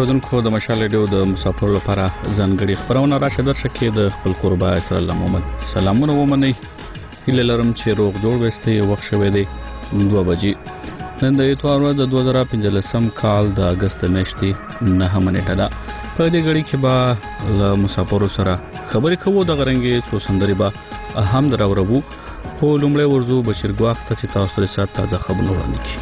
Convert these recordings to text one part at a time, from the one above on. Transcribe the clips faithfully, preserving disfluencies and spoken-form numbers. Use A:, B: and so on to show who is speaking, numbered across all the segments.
A: اوریدونکو د مشال ریډیو د مسافر لپاره ځانګړي خبرونه راشه درشه کې د خپل قربا اسر الله محمد سلامونه ومني هله لرم چې روغ جوړ وستي وخت شوه دی دوه بجې نن د اتوار د دوه زره پنځلسم کال د اگست میاشتې نه منېټه ده په دې غړي کې به له مسافر سره خبرې کوو د غرنګي څو سندري به اهم دراورو خو لومړی ورزو بشیر ګواخ ته چې تاسو سره سات تازه خبرونه وړاندې کړي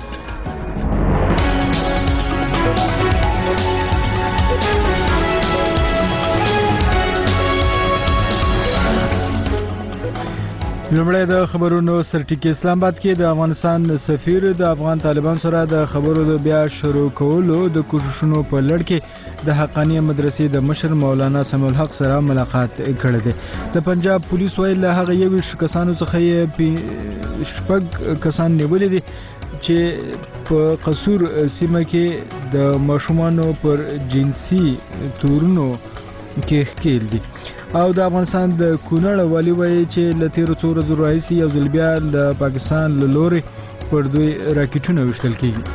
B: لومړی د خبرونو سرټکی اسلام آباد کې د افغانستان سفیر د افغان طالبان سره د خبرو د بیا شروع کولو د کوششونو په لړ کې د حقانیه مدرسې د مشر مولانا سمیع الحق سره ملاقات کړی دی د پنجاب پولیس ویل له هغه یو کسانو څخه یې شپږ کسان نیولي دي چې په قصور سیمه کې د ماشومانو پر جنسي تورونو کې ښکېل دي او د افغانستان د کونړ والی وایي چې له تیرو څو ورځو راهیسې یو ځل بیا د پاکستان له لورې پر دوی راکټونه ویشتل کېږي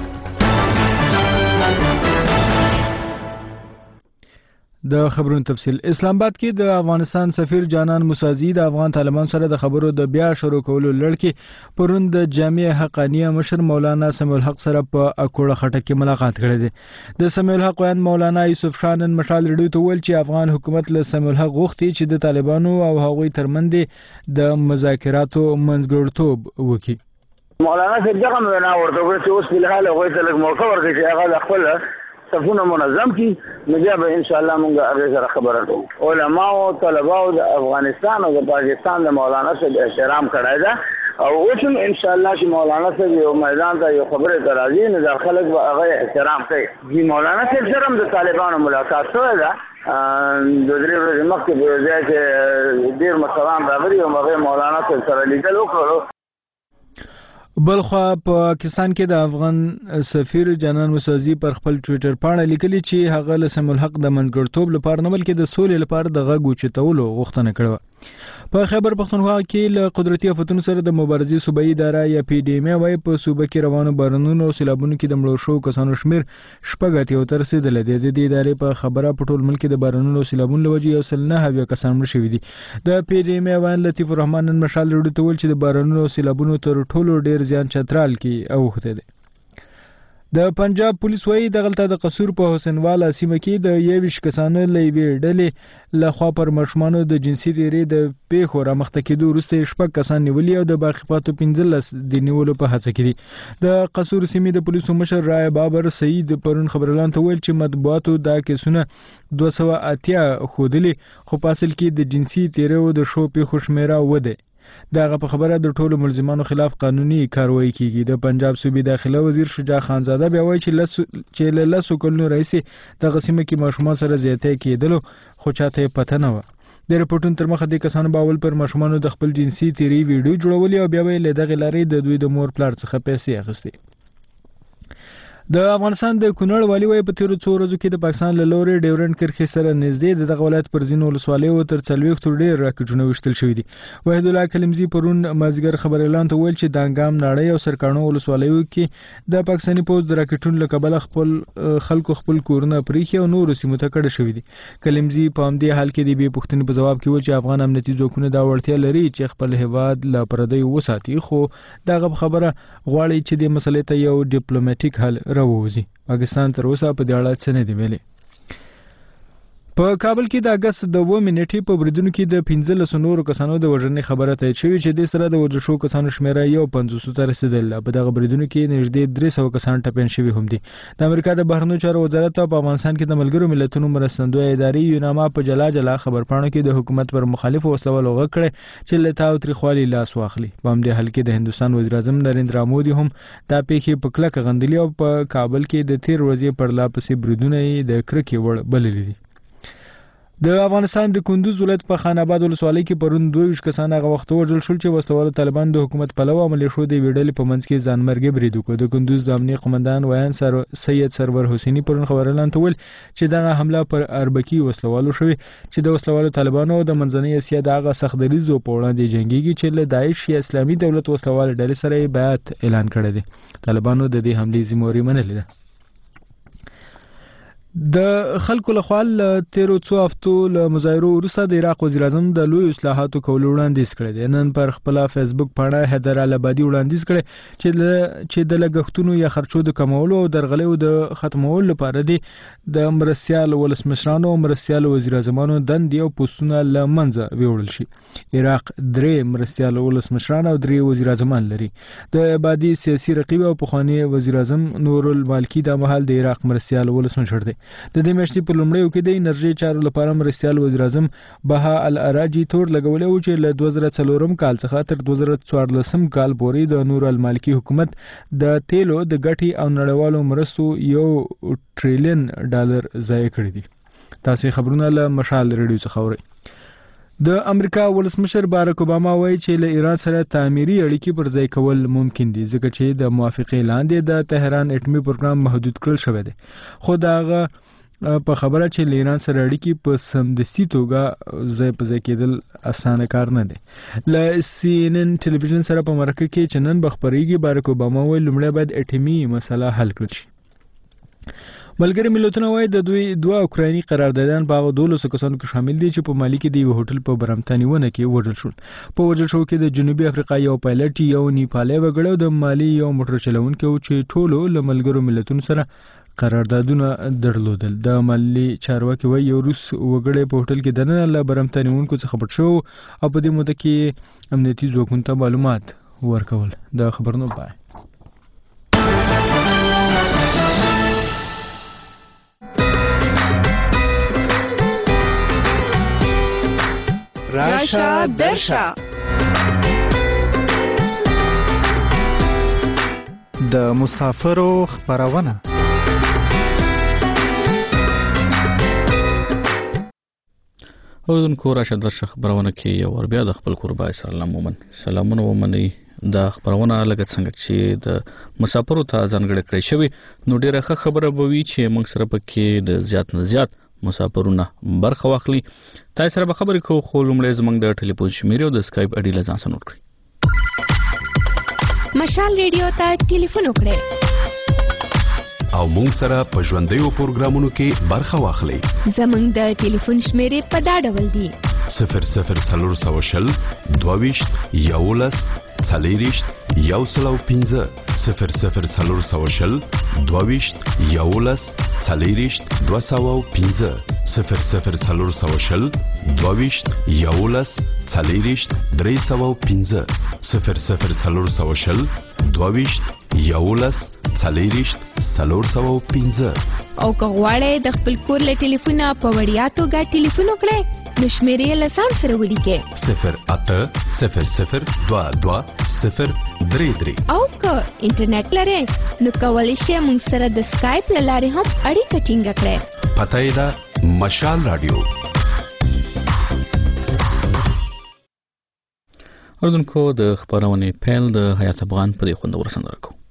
B: د خبرونو تفصیل اسلام آباد کې د افغانستان سفیر جانان موسازی د افغان طالبان سره د خبرو د بیا شروع کولو لړ کې پرون د جامع حقانیه مشر مولانا سمیع الحق سره په اکوړه خټه کې ملاقات کړی دی د سمیع الحق ویاند مولانا یوسف شانن مشال ریډیو ته ویل چې افغان حکومت له سمیع الحق غوښتي چې د طالبانو او هغوی ترمنځ د مذاکراتو منځګړیتوب وکړي
C: مولانا صاحب دغه نه ورته وایي چې اوس په حال هغه ته لږ موقع ورکړي چې هغه خپل صفونه منظم کی نو به ان شاء الله مونږ هغه سره خبره کوو علما او طلبه او د افغانستان او د پاکستان د مولانا سره احترام کړای دا او اوس ان شاء الله چې مولانا سره یو میدان ته یو خبره ترازی نه د خلک به هغه احترام کوي چې مولانا سره د طالبانو ملاقات شوه دا د درې ورځې مخکې په ځای کې ډیر مسلمان راغلي او هغه مولانا سره لیدل وکړو
B: بلخوا په پاکستان کې د افغان سفیر جانان موسازی پر خپل ټوئیټر باندې لیکلي چې هغه له سمیع الحق د منځګړیتوب لپاره نه بلکې د سولې لپاره د غږ اوچتولو غوښتنه کړې په خیبر پختونخوا کې له قدرتي آفتونو سره د مبارزې صوبایي اداره یا پی ډی ایم وايي په صوبه کې روانو بارانونو او سیلابونو کې د مړو شوو کسانو شمیر شپږ اتیا ته رسیدلی دی د دې ادارې په خبره په ټول ملک کې د بارانونو او سیلابونو له وجې یو سل نه اویا کسان مړه شوي دي د پی ډی ایم ویاند لطیف الرحمن نن مشال ریډیو ته ویل چې د بارانونو او سیلابونو تر ټولو ډیر زیان چترال کې اوښتی دی د پنجاب پولیس وایي دغلته د قصور په حسینواله سیمه کې د یویش کسانو له یوې ډلې لخوا پر ماشومانو د جنسي تیرې د پیښو رامخته کېدو وروسته شپږ کسان نیولي او د باقي پاتو پنځلس د نیولو په هڅه کې دي د قصور سیمې د پولیسو مشر رای بابر سعید پرون خبرلاندو ته ویل چې مطبوعاتو دا کیسونه دوه سوه اتیا ښودلي خو په اصل کې د جنسي تیرو د شو پیښو شمیره وده دغه په خبره د ټولو ملزمانو خلاف قانوني کاروایی کیږي د پنجاب صوبې داخله وزیر شجاع خانزاده بیا وایي چې لس چې له لسو کلونو راهیسې دغه سیمه کې ماشومان سره زیاتی کېدلو خو چاته یې پته نه وه د رپورټونو تر مخه دې کسانو به اول پر ماشومانو د خپل جنسي تیرې ویډیو جوړولې او بیا به یې له دغې لارې د دوی د مور پلار څخه پیسې اخیستې د افغانستان د کونړ والي وایي په تیرو څو ورځو کې د پاکستان له لورې ډیورنډ کرښې سره نږدې د دغه ولایت پر ځینو ولسوالیو تر څلوېښتو ډېر راکټونه ویشتل شوي دي وحید الله کلمزي پرون مازدیګر خبرلاندو ته ویل چې د انګام ناړۍ او سرکاڼو ولسوالیو کې د پاکستاني پوځ د راکټونو له کبله خپل خلکو خپل کورونه پریښي او نورو سیمو ته کډه شوي دي کلمزي په همدې حال کې د بې پوښتنې په ځواب کې وویل چې افغان امنیتي ځواکونه دا وړتیا لري چې خپل هیواد له پردیو وساتي خو دغه خبره غواړي چې د مسلې ته یو ډیپلوماټیک حل راووځي پاکستان تر اوسه په دې اړه څه نه دی ویلي په کابل کې د اگست د اوومې نیټې په بریدونو کې د پنځلسو نورو کسانو د وژنې خبره تایید شوې چې دې سره د وژل شوو کسانو شمیره یو پنځوسو ته رسېدله په دغه بریدونو کې نږدې درې سوه کسان ټپیان شوي هم دي د امریکا د بهرنیو چارو وزارت په افغانستان کې د ملګرو ملتونو مرستندویه ادارې یوناما په جلا جلا خبرپاڼو کې د حکومت پر مخالفو وسلوالو غږ کړی چې له تاوتریخوالي لاس واخلي په همدې حال کې د هندوستان وزیر اعظم نریندرا مودي هم دا پیښې په کلکه غندلي او په کابل کې د تیر ورځې پرلا پسې بریدونه یې د کرکې وړ بللي دي د افغانستان د کندوز ولایت په خان آباد ولسوالۍ کې پرون دوه ویشت کسان هغه وخت وژل شول چې وسلوالو طالبان د حکومت پلوه عملیه شو د ویډلې په منځ کې ځانمرګي برید وکړ د کندوز د امنیه قومندان ویان سر سید سرور حسینی پرون خبرلاندو ته ویل چې دغه حمله پر اربکي وسلوالو شوې چې د وسلوالو طالبانو د منځنۍ اسیا دغه سختدریزو په وړاندې جنگيږي چې له داعش یا اسلامي دولت وسلوال ډلې سره بیعت اعلان کړی دی طالبانو د دې حملې ذمہواری منلې ده د خلکو له خوا له تیرو څو هفتو له مظاهرو وروسته د عراق وزیر اعظم د لوی اصلاحاتو کولو وړاندیز کړی دی. نن پر خپل فیسبوک پاڼه حیدر العبادي وړاندیز کړی چې چې د لګښتونو یا خرچو د کمولو او درغلیو د ختمولو لپاره دی د مرستیال ولسمشرانو او مرستیال وزیر اعظمانو دندې او پوسټونه له منځه ویوړل شي. عراق درې مرستیال ولسمشران او درې وزیر اعظمان لري. د عبادي سیاسي رقیب او پخوانی وزیر اعظم نور المالکی د مهال د عراق مرستیال ولسمشر دی. د دې میاشتې په لومړیو کې د انرژي چارو لپاره مرستیال وزیر اعظم بها الاراجي تور لګولې و چې له دوه زره څلور کال څخه تر دوه زره څوارلس کال پورې د نور المالکی حکومت د تیلو د ګټې او نړیوالو مرستو یو ټریلیون ډالر ضایع کړی دي. تاسو خبرونه له مشال ریډیو څخه اورئ. د امریکا ولسمشر باراک اوباما وایي چې له ایران سره تعمیري اړیکې پر ځای کول ممکن دي ځکه چې د موافقې لاندې د تهران اټومي پروګرام محدود کړل شوی دی. خو داغه په خبره چې له ایران سره اړیکې په سمدستي توګه ځای په ځای کېدل اسانه کار نه دی. له سی ان ان ټلویزیون سره په مرکه کې چې نن به خپرېږي باراک اوباما وایي لومړی باید اټومي مسله حل کړل شي. ملګری ملتونه وایي د دوی دوه اوکرایني قراردادیان په هغه دولسو کسانو کې شامل دي چې په مالي کې د یو هوټل په برمتانیونه کې وژل شول. په وژل شو کې د جنوبي افریقا یو پایلټ یو نیپالي وګړی او د مالي یو موټر چلونکی و چې ټولو له ملګرو ملتونو سره قراردادونه درلودل. د مالي چارواکي وایي یو روس وګړی په هوټل کې دننه له برمتانیونکو څخه پټ شو او په دې موده کې امنیتي ځواکونو ته معلومات ورکول. د خبرونو پای
D: راشه درشه
E: د مسافرو خبرونه.
A: اوردونکو راشه درشه خبرونه کې یو ور بیا د خپل قربای سره لمومن سلامونه ومني. د خبرونه لګت څنګه چې د مسافرو ته ځانګړی کړی شوی نو ډیره ښه خبره به وي چې موږ سره پکې د زیات نه زیات مسافرونه برخه واخلي. تاسو سره به خبرې کوو خو لومړی زموږ د ټلیفون شمیره او د اسکایپ اډي له ځان سره نوٹ کړئ.
D: مشال ریډیو ته ټلیفون وکړئ
F: او موږ سره په ژوندیو پروګرامونو کې برخه واخلئ.
D: زموږ د ټلیفون شمیره په دا ډول دی:
F: صفر صفر څلور سوه شل دوه ویشت یولس څلېرویشت یو سل او پنځه صفر صفر څلور سوه شل دوه ویشت یولس څلېرویشت دوه سوه او پنځه صفر صفر څلور سوه شل دوه ویشت یولس څلېرویشت درې سوه او پنځه صفر صفر څلور سوه شل دوه ویشت یولس څلېرویشت څلور سوه او پنځه.
D: او که غواړئ د خپل کور له ټلیفونه په وړیا توګه ټلیفون وکړئ نو شمیرې له ځان سره ولیکئ:
F: صفر اته صفر صفر دوه دوه صفر درې درې.
D: او که انټرنیټ لرئ نو کولی شئ موږ سره د سکایپ له لارې هم اړیکه ټینګه کړئ.
F: پته یې ده مشال رادیو.
A: اوردونکو د خبرونې پیل د حیات افغان په دې خوندور سندره کوو.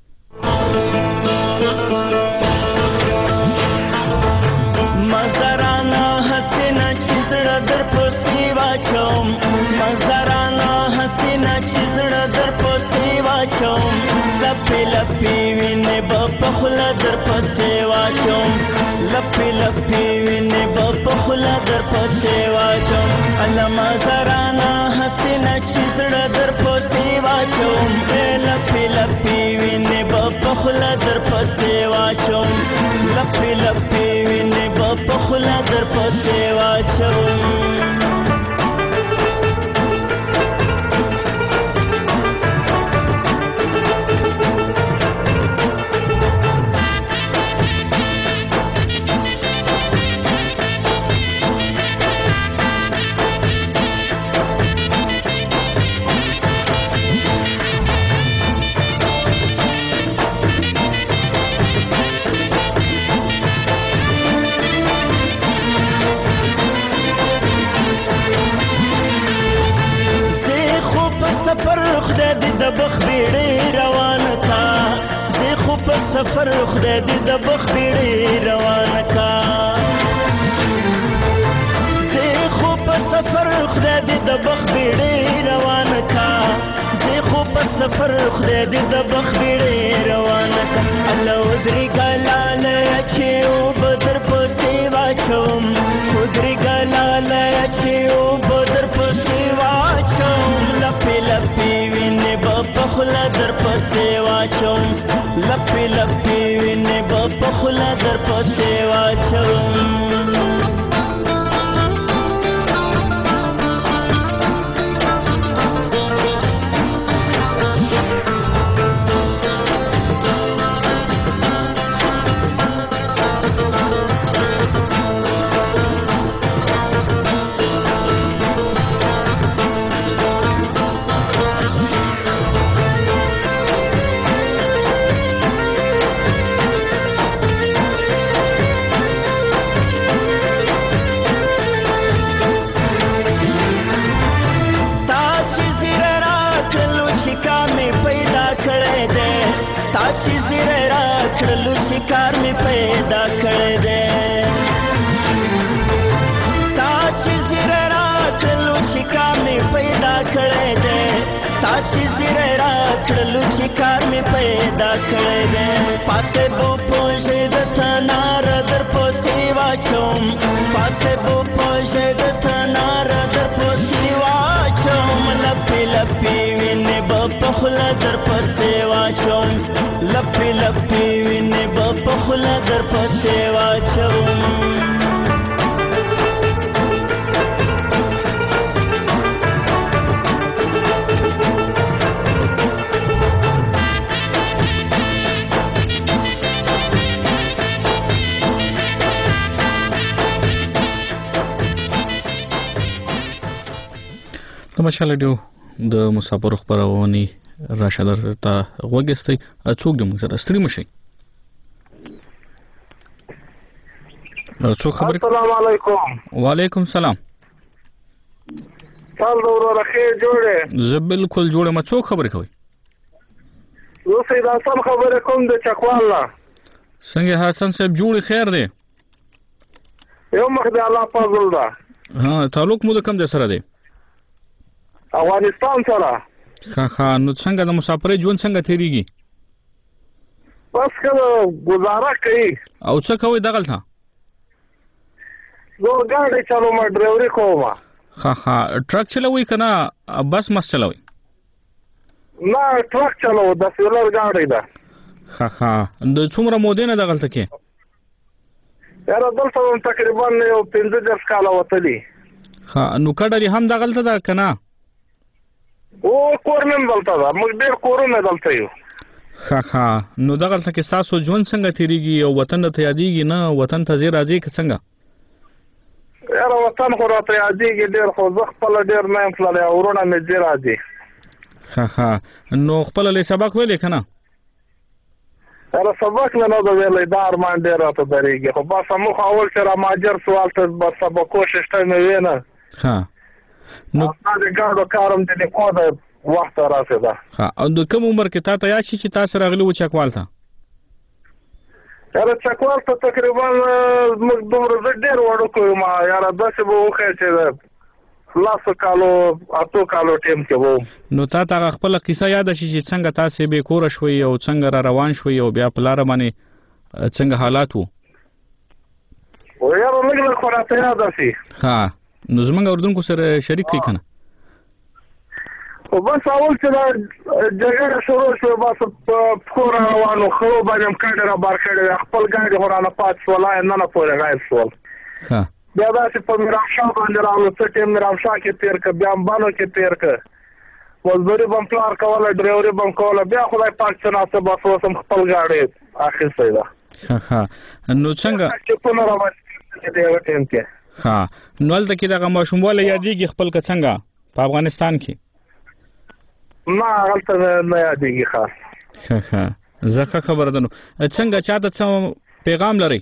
G: مزدارانه حسینه چې زړه در پسې واچوم مزدارانه حسینه چې زړه در پسې واچوم لپې لپې وینې به په خوله در پسې واچوم لپې لپې وینې به په خوله در پسې واچوم الله مزدارانه حسینه چې زړه در پسې واچوم لپې لپې وینې به په خوله در پسې واچوم لپې لپې وینې به په خوله در پسې واچوم. سفر خدای دې د بخ بیړې روانه کا زه خو په سفر خدای دې د بخ بیړې روانه کا زه خو په سفر خدای دې د بخ بیړې روانه کا الله ودرې ګلاله چې او بدر پس واچوم خودري ګلاله چې او بدر پسې واچوم لپې لپې وینې به په خوله در پسې واچوم لپې لپې وینې به په خوله در پسې واچوم کار می پیدا کړی دی تا چې زیره راکړلو چې کار می پیدا کړی دی تا چې زیره راکړلو چې کار می پیدا کړی دی پاسې بو پوښې د تنار در پسې واچوم پاسې بو پوښې د تنار در پسې واچوم لپې لپې وینې به په خوله در پسې واچوم لپې لپې وینې به په خوله در پسې واچوم
A: د مشال ډیو د مسافر خبرونه راشد ته وګستې څوک د موږ سره ستړي مشي څوک خبر
H: السلام علیکم
A: وعلیکم السلام
H: تاسو ورو خیر جوړه
A: زه بالکل جوړه ما څوک خبر کوي
H: زه سید حسن خبره کوم د چکواله
A: څنګه حسن صاحب جوړ خیر دی
H: یو مخ د الله فضل ده
A: ها تعلق مو کوم د سره دی
H: افغانستان سره
A: ها ها نو څنګه د مسافرۍ ژوند څنګه تیریږي
H: بس کله گزاره کوي
A: او څه کوي دغلته
H: زه ګاډي چلوم ډرایوري کوم
A: ها ها ټرک چلوي کنه بس مس چلوي
H: نه ټرک چلو د سیلر ګاډي ده
A: ها ها د څومره مودې نه دغلته کې
H: یاره دلته تقریبا یو پنځه دېرش کاله وتلی
A: ها نو کډري هم دغلته ده کنه
H: او کورنم دلته ده موږ ډېر کورونه دلته یو
A: ها ها نو دغلته کې تاسو ژوند څنګه تیریږي او وطن ته یادېږي نه وطن ته زی راځي که څنګه
H: یاره وطن خو راته یادېږي ډېر خو زه خپله ډېر نه یم تللی او وروڼه مې ځي راځي
A: ها ها نو خپله لې سبق ویلې که نه
H: یاره سبق مې نه ده ویلی دا ارمان ډېر راته درېږي خو بس موږ خو اول چې را مهاجر شو هلته به سبقو ششته مې وې نه
A: ها
H: نو دا د ګاډو کارم د لیکو د وخت راسېده
A: ها او د کوم عمر کې تا ته یاد شي چې تاسو راغلي وو چکوال ته
H: یاره چکوال ته تقریبا موږ دومره زه ډېر وړوکی یم یاره داسې به وښیه چې لسو کالو اتو کالو ټیم کې وم
A: نو تا ته هغه خپله قصه یاده شي چې څنګه تاسې بې کوره شوئ او څنګه را روان شوئ او بیا په لاره باندې څنګه حالات وو
H: یاره لږ لږ خو راته یاده شي
A: ها نو زمونږ اردوونکو سره شریک کړئ که نه
H: خو بس اول چې دا جګړه شروع شوه بس په پښو را روان وو خرو باندې هم کډې را بار کړې وې خپل ګاډي خو رانه پاتې شول ننه پورې غایب شول بیا داسې په میرامشاه باندې راغلو څه ټیم میرامشاه کې تېر کړه بیا هم بانو کې تېر کړه مزدوري به هم پلار کوله ډرایوري به هم کوله بیا خدای پاک څه ناڅه بس اوس هم خپل ګاډی اخیستی ده
A: نو څنګه
H: چپونه را باندې د یوه ټیم کې
A: ها نو هلته کې دغه ماشوموالی یادېږي خپل که څنګه په افغانستان کې
H: نه هلته نه یادېږي خاص
A: ښه ښه زه ښه خبره ده نو څنګه چاته څه پیغام لرئ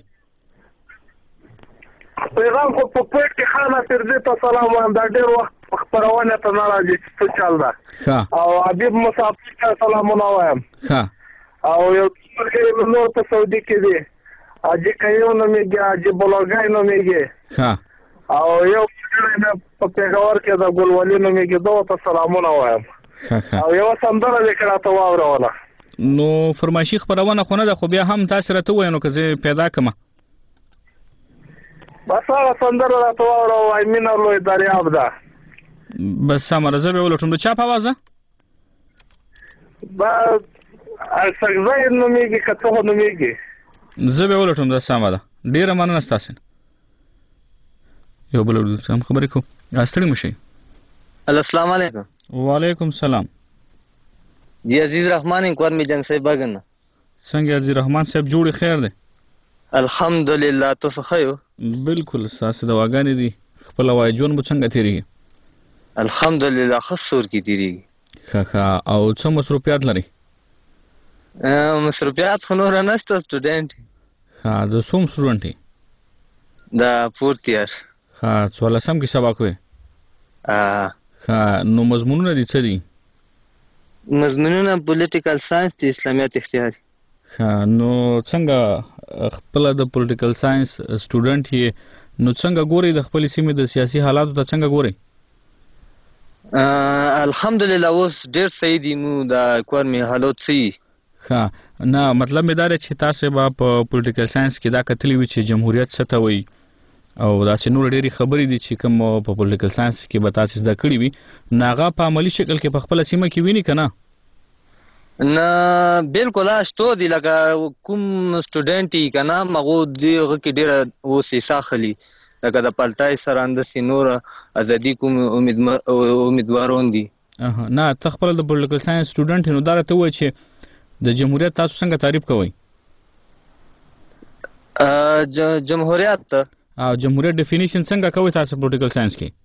H: پیغام خو په پټ کې خان ناصرزي ته سلام وایم دا ډېر وخت خپرونه ته نه راځي چې څه چل ده او حبیب مسافر ته سلامونه وایم او یو ملګری مې نور په سعودي کې دی حاجي قیوم نومېږي حاجي بلوګای نومېږي او یو ملګری مې په پېښور کې د ګلولي نومېږي دغو ته سلامونه وایم او یوه سندره دې که راته واوروله
A: نو فرمایشي خپرونه خو نه ده خو بیا هم تاسې راته ووایه نو که زه پیدا کړمه
H: بس هغه سندره راته واوره وای مینه لوی دریاب ده.
A: بس سمه زه به ولټوم. د چا په آواز ده؟
H: با سګزی نومېږي که څه خو نومېږي.
A: زه به ولټوم. دا سمه ده. ډېره مننه ستاسې نه. یو بل هم خبرې کوو. ستړي مه شئ.
I: السلام علیکم.
A: وعلیکم سلام.
I: جی عزیز رحمان انکوار می جنگ صاحب باګنه.
A: څنګه عزیز رحمان صاحب جوړې خیر دی؟
I: الحمدلله. تاسو ښه یو؟
A: بالکل. ستاسې دواګانې دي. خپله وایي ژوند مو څنګه تېرېږي؟
I: الحمدلله ښه سور کې تېرېږي.
A: ښه ښه. او څه مصروفیات لرئ؟
I: مصروفیات خو نوره نشته. سټوډنټ.
A: ښه. د څوم سټوډنټ یې؟
I: د فورت ایئر.
A: ښه. څوارلسم کې سبق وی؟ ښه. نو مضمونونه دي څه دي؟
I: مضمونونه پولیټیکل ساینس د اسلامیت اختیاري.
A: ښه. نو څنګه خپله د پولیټیکل ساینس سټوډنټ یې نو څنګه ګورئ د خپلې سیمې د سیاسي حالاتو ته څنګه ګورئ؟
I: الحمدلله اوس ډېر صحیح دي. مو د کور مې حالات صحیح.
A: ښه. نه مطلب مې دا دی چې تاسې به په پولیټیکل ساینس کې دا کتلي وي چې جمهوریت څه ته وایي او داسې نور ډېرې خبرې دي چې کوم په پولیټیکل ساینس کې به تاسې زده کړي وي نو هغه په عملي شکل کې په خپله سیمه کې ویني که نه؟
I: نه بالکل شته دي. لکه کوم سټوډنټ یي که نه هغو دغه کې ډېره اوس حصه اخلي. لکه د پالټای سره همداسې نور ازادي کوم امیدواران دي.
A: نه ته خپله د پولیټیکل ساینس سټوډنټ یې نو دا راته ووایه چې د جمهوریت تاسو څنګه تعریف کوئ؟
I: جمهوریت ته
A: او جمهوریت ډیفینیشن څنګه کوئ تاسو پولیټیکل ساینس کې؟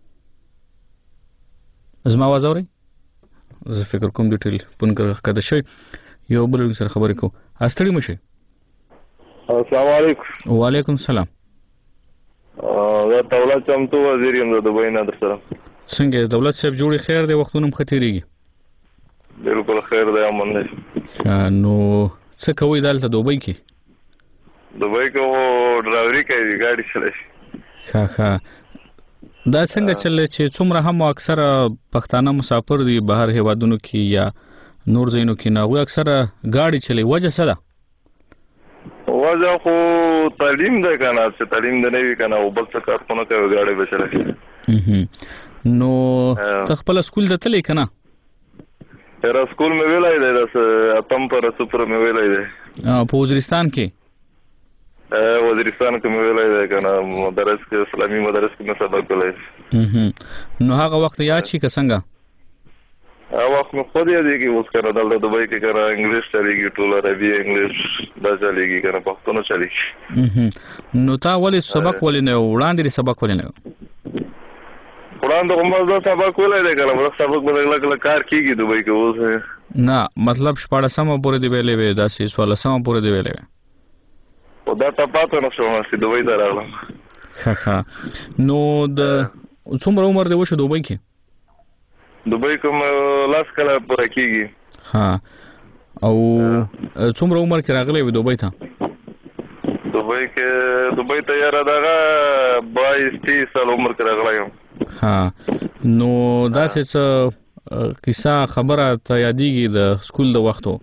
A: زما آواز اورئ؟ زه فکر کوم د ټلیفون ښکته شوی. یو بل سره خبرې کوو. ستړي مه شئ.
H: السلام علیکم.
A: وعلیکم سلام.
H: زه دولت چمتو وزیر یم د دوبۍ نه در سره.
A: څنګه دولت صاحب جوړې خیر دی؟ وختونه هم ښه تېرېږي؟
H: بالکل خیر دی. امن دی.
A: نو څه کوئ دلته دوبۍ کې؟
H: دوبۍ کې خو ډرایوري کوي. ګاډي چلوي.
A: ښه ښه. دا څنګه چلوي چې څومره هم اکثره پښتانه مسافر دي بهر هیوادونو کې یا نور ځایونو کې نه هغوی اکثره ګاډي چلوي. وجه څه ده؟
H: وجه خو تعلیم دی که نه. چې تعلیم دی نه وي که نه او بل څه کار خو نه کوي. ګاډي به چلوي.
A: نو ته خپله سکول ته تللی که نه؟
H: یاره سکول مې ویلی دی. داسې اتم پر سپر مې ویلی دی.
A: په وزیرستان کې؟
H: وزیرستان کې مې ویلی دی که نه. مدرس کې اسلامي مدرس کې مې سبق ویلی دی.
A: نو هغه وخت یاد شي که څنګه؟
H: هغه وخت مې خود یادېږي. اوس که نه دلته دوبۍ کې که نه انګلیش چلېږي. ټول عربي انګلیش دا چلېږي که نه. پښتو نه چلېږي.
A: نو تا ولې سبق ولې نه و؟ وړاندې دې سبق ولې نه و؟
H: وړاندې خو ما دا سبق ویلی دی که نه. دا سبق به کله کله کار کېږي دوبۍ کې. اوس
A: نه مطلب شپاړسمه پورې دې ویلی وې داسې څوارلسمه پورې دې ویلی وې؟
H: خو دا ته پاته نه شوم چې دوبۍ ته راغلم.
A: ښه ښه. نو د څومره عمر دې وشو دوبۍ کې؟
H: دوبۍ کې مې لاس کله پوره کېږي.
A: ها. او څومره عمر کې راغلی وې دوبۍ ته؟
H: دوبۍ کې دوبۍ ته یاره دغه بایس تیس سال عمر کې راغلی یم.
A: ها. نو داسې څه کیسه خبره ته یادېږي د سکول د وختو؟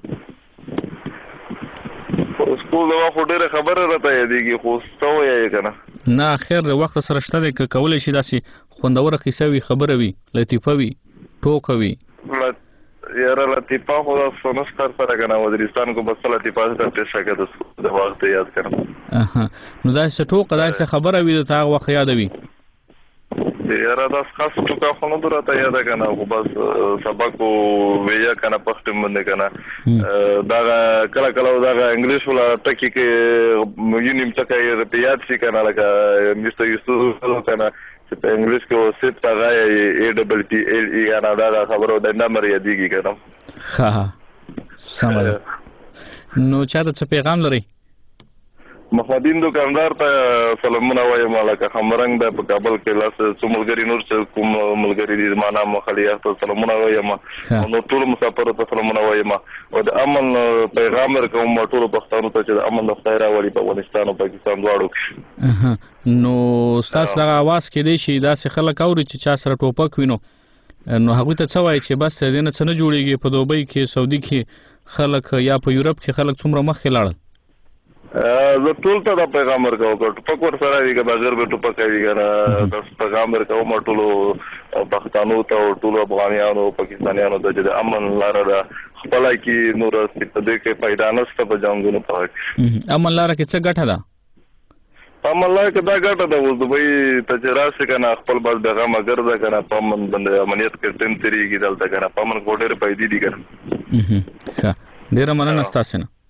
H: سکول د وخت ډېره خبره راته یادېږي خو څه ووایې که نه.
A: نه خیر د وخت سره شته دی که کولی شي داسې خوندوره کیسه وي خبره وي لطیفه وي ټوکه وي؟
H: یاره لطیفه خو داسې نشته سره که نه. وزیرستان کو بس لطیفه ته پیش کړه د سکول د وخت یاد کړم.
A: نو داسې ټوکه داسې خبره وي د هغه وخت یاده وي؟
H: یاره داسې خاص ټوکه خو نه ده راته یاده که نه. خو بس سبق ویه که نه پښتو باندې که نه. دغه کله کله دغه انګلیش ولا ټکي کې یو نیم ټکی یې یاد شي که نه. لکه میسټر یوسف که نه چې په انګلیش کې وسیط هغه ای ډبل ټي ایل ای که نه دغه خبره د نمبر یادېږي که نه.
A: ښه سمه ده. نو چا ته څه پیغام لرئ؟
H: مخدین دکاندار ته سلامونه وایم. لکه خمرنګ دی په کابل کې. لاس څو ملګري نور چې کوم ملګري دي زما نام خلیق ته سلامونه وایم. نو ټولو مسافرو ته سلامونه وایم او د امن پیغام ورکوم ټولو پښتنو ته چې د امن د خدای راولي په افغانستان او پاکستان دواړو کې.
A: نو ستاسو دغه اواز کېدی شي داسې خلک اوري چې چا سره ټوپک وینو نو هغوی ته څه وایي چې بس دې نه څه نه جوړېږي؟ په دوبۍ کې سعودي کې خلک یا په یورپ کې خلک څومره مخکې لاړل؟
J: زه ټول ته د پیغام ورکوم که ټوپک ورسره وي که بغیر به ټوپک وي که نه د پیغام ورکوم ټولو پښتنو ته او ټولو افغانیانو پاکستانیانو ته چې د امن لاره ده خپله کې نور په دې کې پیدا نشته په جنګونو په کې
A: امن لاره کې څه ګټه ده؟
J: په امن لاره کې دا ګټه ده اوس دوی ته چې راشي که نه خپل بس بېغمه ګرځه که نه په امن باندې امنیت کې ټیم تېرېږي دلته که نه په امن کې ډېرې فایدې دي که نه.
A: ښه ډېره مننه ستاسې نه.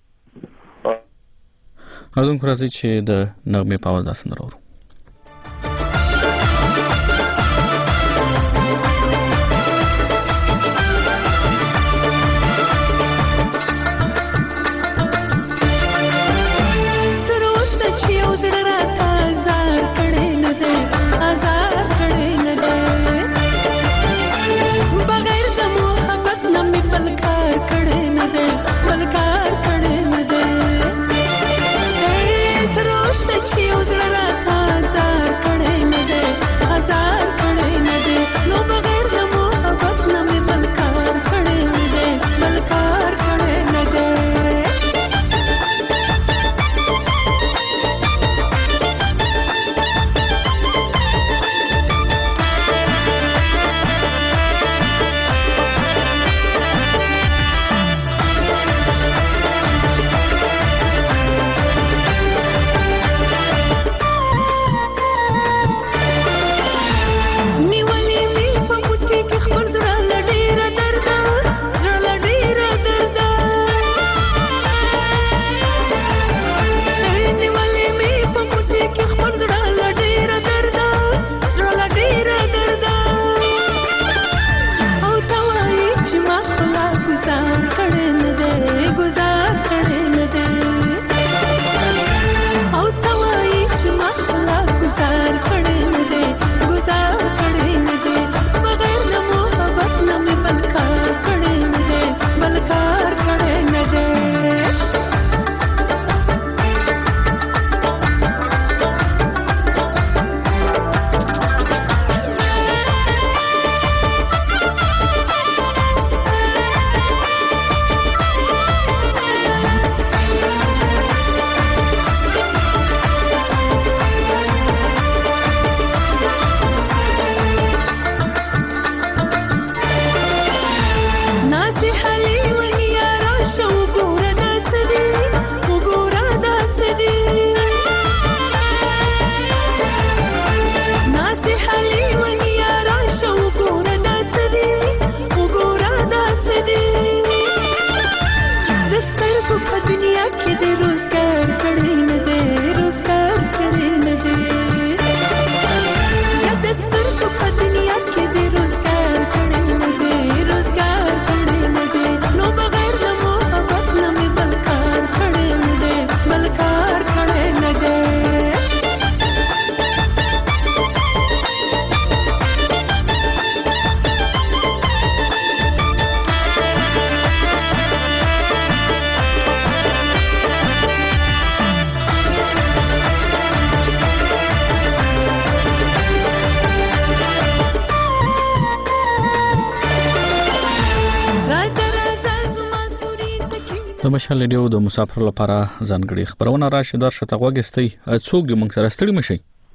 A: اردوونکو راځئ چې د نغمې په اول دا سندره اورو. د مشال ریډیو د مسافر لپاره ځانګړي خبرونه راشي درشه ته غوږستئ. څوک دې موږ سره ستړي مشي؟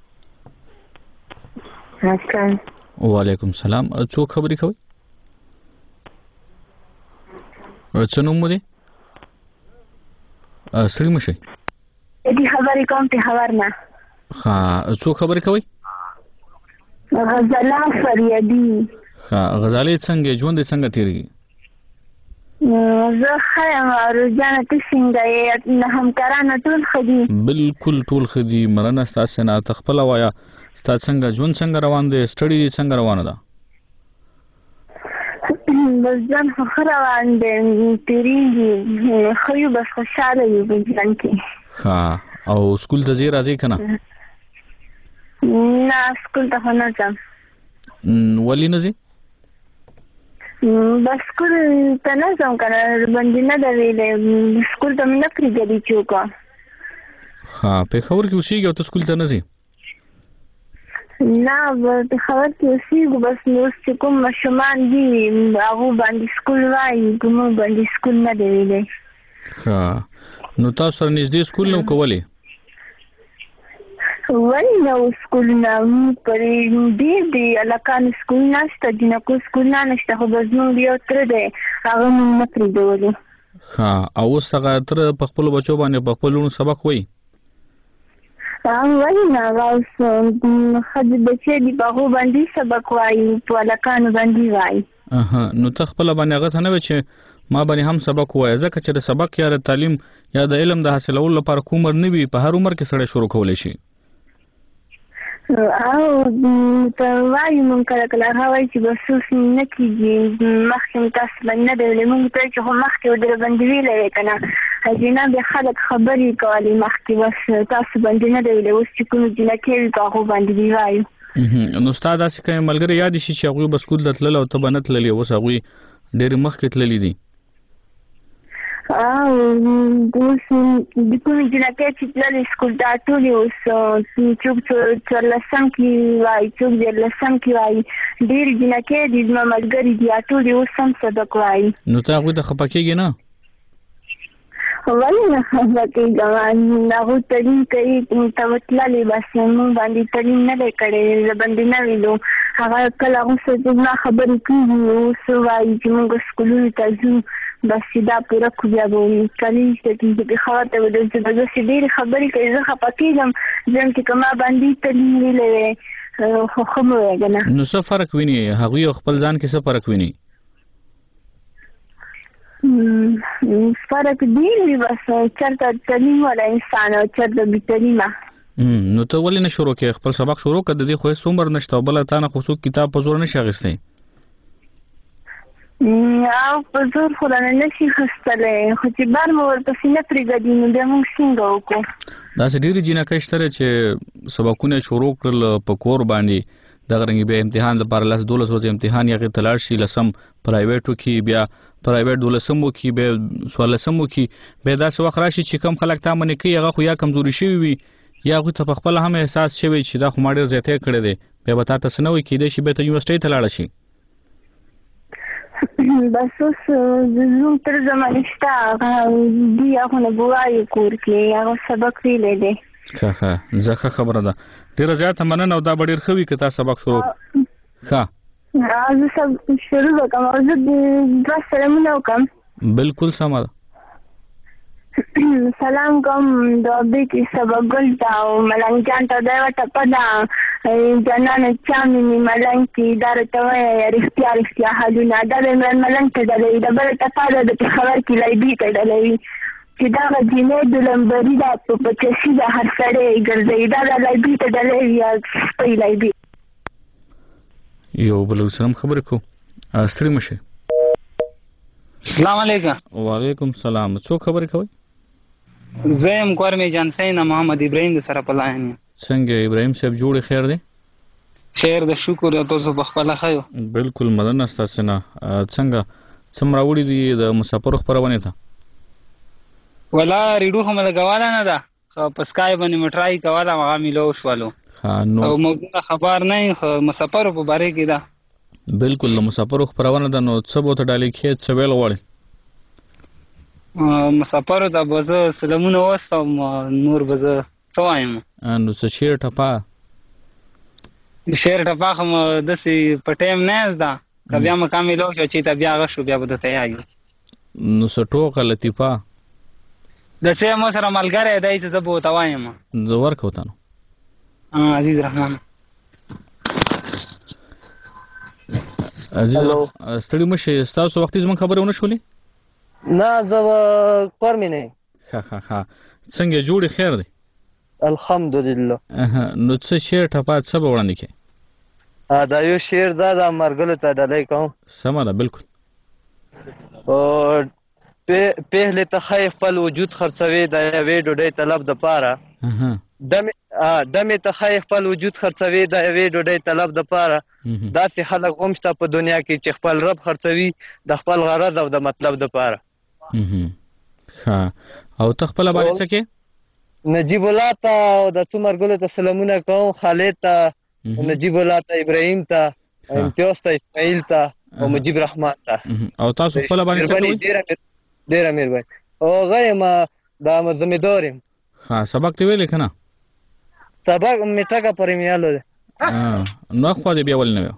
K: السلام.
A: وعلیکم السلام. څوک خبرې کوي؟ څه نوم مو دی؟ ستړي مشي.
K: دې خبرې کوم ته خبر نه.
A: ها څوک خبرې کوي؟
K: غزاله فریادي.
A: ها غزاله څنګه ژوند څنګه تیریږي؟
K: زه خیم روزانه ته څنګه یې همکارانه ټول ښه دي؟
A: بالکل ټول ښه دي. مننه ستاسې نه. ته خپله وایه ستا څنګه ژوند څنګه روان دی؟ سټډي دې څنګه روانه ده؟
K: بس ژوند خو ښه روان دی تېرېږي ښه یو بس خوشحاله یو په ژوند کې.
A: ښه او سکول ته ځې راځې که نه؟
K: نه سکول ته خو نه ځم.
A: ولې نه ځې؟
K: بس سکول ته نه ځم که نه باندې نه ده ویلی سکول ته مې نه پرېږدي چوکه.
A: ښه پېښور کې اوسېږي او ته سکول ته نه ځې؟
K: نه پېښور کې اوسېږو بس اوس چې کوم ماشومان دي هغو باندې سکول وایي زموږ باندې سکول نه دی ویلی.
A: ها نو تاسو سره نږدې سکول نو کولی
K: ولی نو سکول نه پرې ډېر دی الکان سکول نشته جنکو سکول نه نشته خو زموږ یو تر دی هغه موږ نه پرېږدولو
A: ها او اوس هغه تر په خپل بچو باندې په خپل لوڼو سبق وایي
K: ولی نه هغه اوس ښځې بچې دي په هغو باندې سبق وایي په هلکانو باندې وایي
A: اها نو ته خپله باندې هغه ته نه وایي چې ما باندې هم سبق ووایه ځکه چې د سبق یا د تعلیم یا د علم د حاصلولو لپاره کوم عمر نه وي په هر عمر کې سړی شروع کولی شي
K: او ته وایي مونږ کله کله هغه وایي چې بس اوس نه کېږي مخکې مې تاسو باندې نه دی ویلی مونږ ته چې خو مخکې ودره باندې ویلی دی که نه حجینه بیا خلک خبرې کولې مخکې بس تاسو باندې نه دی ویلی اوس چې کومې جینکې وي په هغو باندې دې وایو
A: نو ستا داسې که ملګري یاد شي چې هغوی به سکول ته تلل او ته به نه تللې اوس هغوی ډېرې مخکې تللي دي
K: او اوس د کومې جینکې چې تللې سکول ته ټولې اوس څوک څوارلسم کې وایي څوک دیارلسم کې وایي ډېرې جینکې دي زما ملګري دي ټولې اوس هم سبق وایي
A: نو ته هغوی ته خفه کېږې نه
K: ولې نه خفه کېږم هغوی تعلیم کوي ته به تللې بس مونږ باندې تعلیم نه دی کړی زه باندې نه ویلو هغه کله هغوی سره زما خبرې کېږي اوس وایي چې مونږ سکولونو ته ځو بس دا پوره کو بیا به کلیج ته د پېښور ته به درځو به داسې ډېرې خبرې کوي زه خفه کېږم ځم چې که ما باندې تعلیم ویلی دی خو ښه مه وایه که نه
A: نو څه فرق ویني هغوی او خپل ځان کې څه فرق ویني
K: فرق ډېر وي بس چېرته تعلیم والا انسان او چېرته بې تعلیمه
A: نو ته ولې نه شروع کوې خپل سبق شروع کړه د دې خو هېڅ عمر نشته او بله تا نه خو څوک کتاب په زور نشي اخیستی
K: او په زور خو رانه نشي اخیستلی خو چې بار مو ورپسې نه پرېږدي نو بیا موږ څنګه وکړو
A: داسې ډېرې جینکۍ شته دی چې سبقونه یې شروع کړل په کور باندې دغه رنګې بیا امتحان لپاره لس دولس ورځې امتحان یې هغې ته لاړ شي لسم پرایویټ وکړي بیا پرایویټ دولسم وکړي بیا څوارلسم وکړي بیا داسې وخت راشي چې کم خلک تا منې کوي هغه خو یا کمزوري شوي وي یا هغوی ته په خپله هم احساس شوی چې دا خو ما ډېر زیاتی کړی دی بیا به تا ته څه نه وایي کېدای شي بیا ته یونیورسټۍ ته لاړه شي
K: بس اوس زموږ تر زمانې شته هغه دي هغه نه به وایي کور کې هغه سبق ویلی دی
A: ښه ښه زه ښه خبره ده ډېره زیاته مننه او دا به ډېر ښه وي که تا سبق شروع ښه
K: زه سب شروع وکړم او زه دوه سلامونه وکړم
A: بلکل سمه ده
K: سلام کوم د بیکي سبق ګل ته او ملنګ جان ته دا یوه ټپه ده جانانه چا مینې ملنګ کې دا راته وایه رښتیا رښتیا حالونه دا د عمران ملنګ ته ډلوي د بله ټپه ده د پېښور کې لایبي ته ډلوي چې دغه جینۍ د لمبري ده په پچسي ده هر سړی ګرځوي دا د لایبي ته ډلوي یا سپی لایبي
A: یو بل سلام خبرې کوو ستړي مه شئ
L: السلام علیکم
A: وعلیکم السلام څوک خبرې کوئ
L: زه یم کورمې جانسین محمد ابراهیم د سره په لاین یم
A: څنګه ابراهیم صاحب جوړې خیر دی
L: خیر د شکر تاسو په خپله ښه یو
A: بلکل مننه ستاسې نه څنګه څه م راوړي دي د مسافرو خپرونې ته
L: ولا ریډو خو مې لګوله نه ده خو په سکای باندې مې ټرای کوله هغه مې لو شولو او موضوع خبر نه خو مسافرو په باره کې ده
A: بلکل د مسافرو خپرونه ده نو څه به ورته ډالۍ کښې څه ویل غواړې
L: مسافرو ته به زه سلامونه واستوم نور به زه څه وایم
A: نو څه شعر ټپه
L: شعر ټپه خو مو داسې په ټایم نه یې زده که بیا مقام یې لو شو چې ته بیا هغه شو بیا به درته یاد
A: نو څه ټوکه لطیفه
L: د څه مو سره ملګری دی چې زه به ورته وایم
A: زه ورکړو ته نو
L: عزیز رحمان
A: عزیز ستړي مه شئ ستاسو وختي زموږ خبرې ونه شولې
M: نه زه کور مې نه
A: ښه ښه ښه څنګه جوړې خیر دی
M: الحمدلله
A: نو څه شعر ټپه څه به وړاندې کړې
M: دا یو شعر دا د مرګلو ته ډالۍ کوم
A: سمه ده بلکل
M: پهلې ته ښایي خپل وجود خرڅوي د یوې ډوډۍ طلب دپاره دمې ته ښایي خپل وجود خرڅوي د یوې ډوډۍ طلب دپاره داسې خلک هم شته په دنیا کې چې خپل رب خرڅوي د خپل غرض او د مطلب دپاره
A: ښه او ته خپله باندې څه کې
M: نجیب الله ته او د څو مرګلو ته سلامونه کوم خالد ته نجیب الله ته ابراهیم ته امتیاز ته اسماعیل ته او مجیب رحمان ته
A: او تاسو خپله باندې څه کوئ
M: ډېره مهرباني او هغه یم د زمیندار یم.
A: ها سبق ته ویلې که نه؟
M: سبق مې ټکه پرې مې یاله دی.
A: نو خوا دې بیا ولې نه وی؟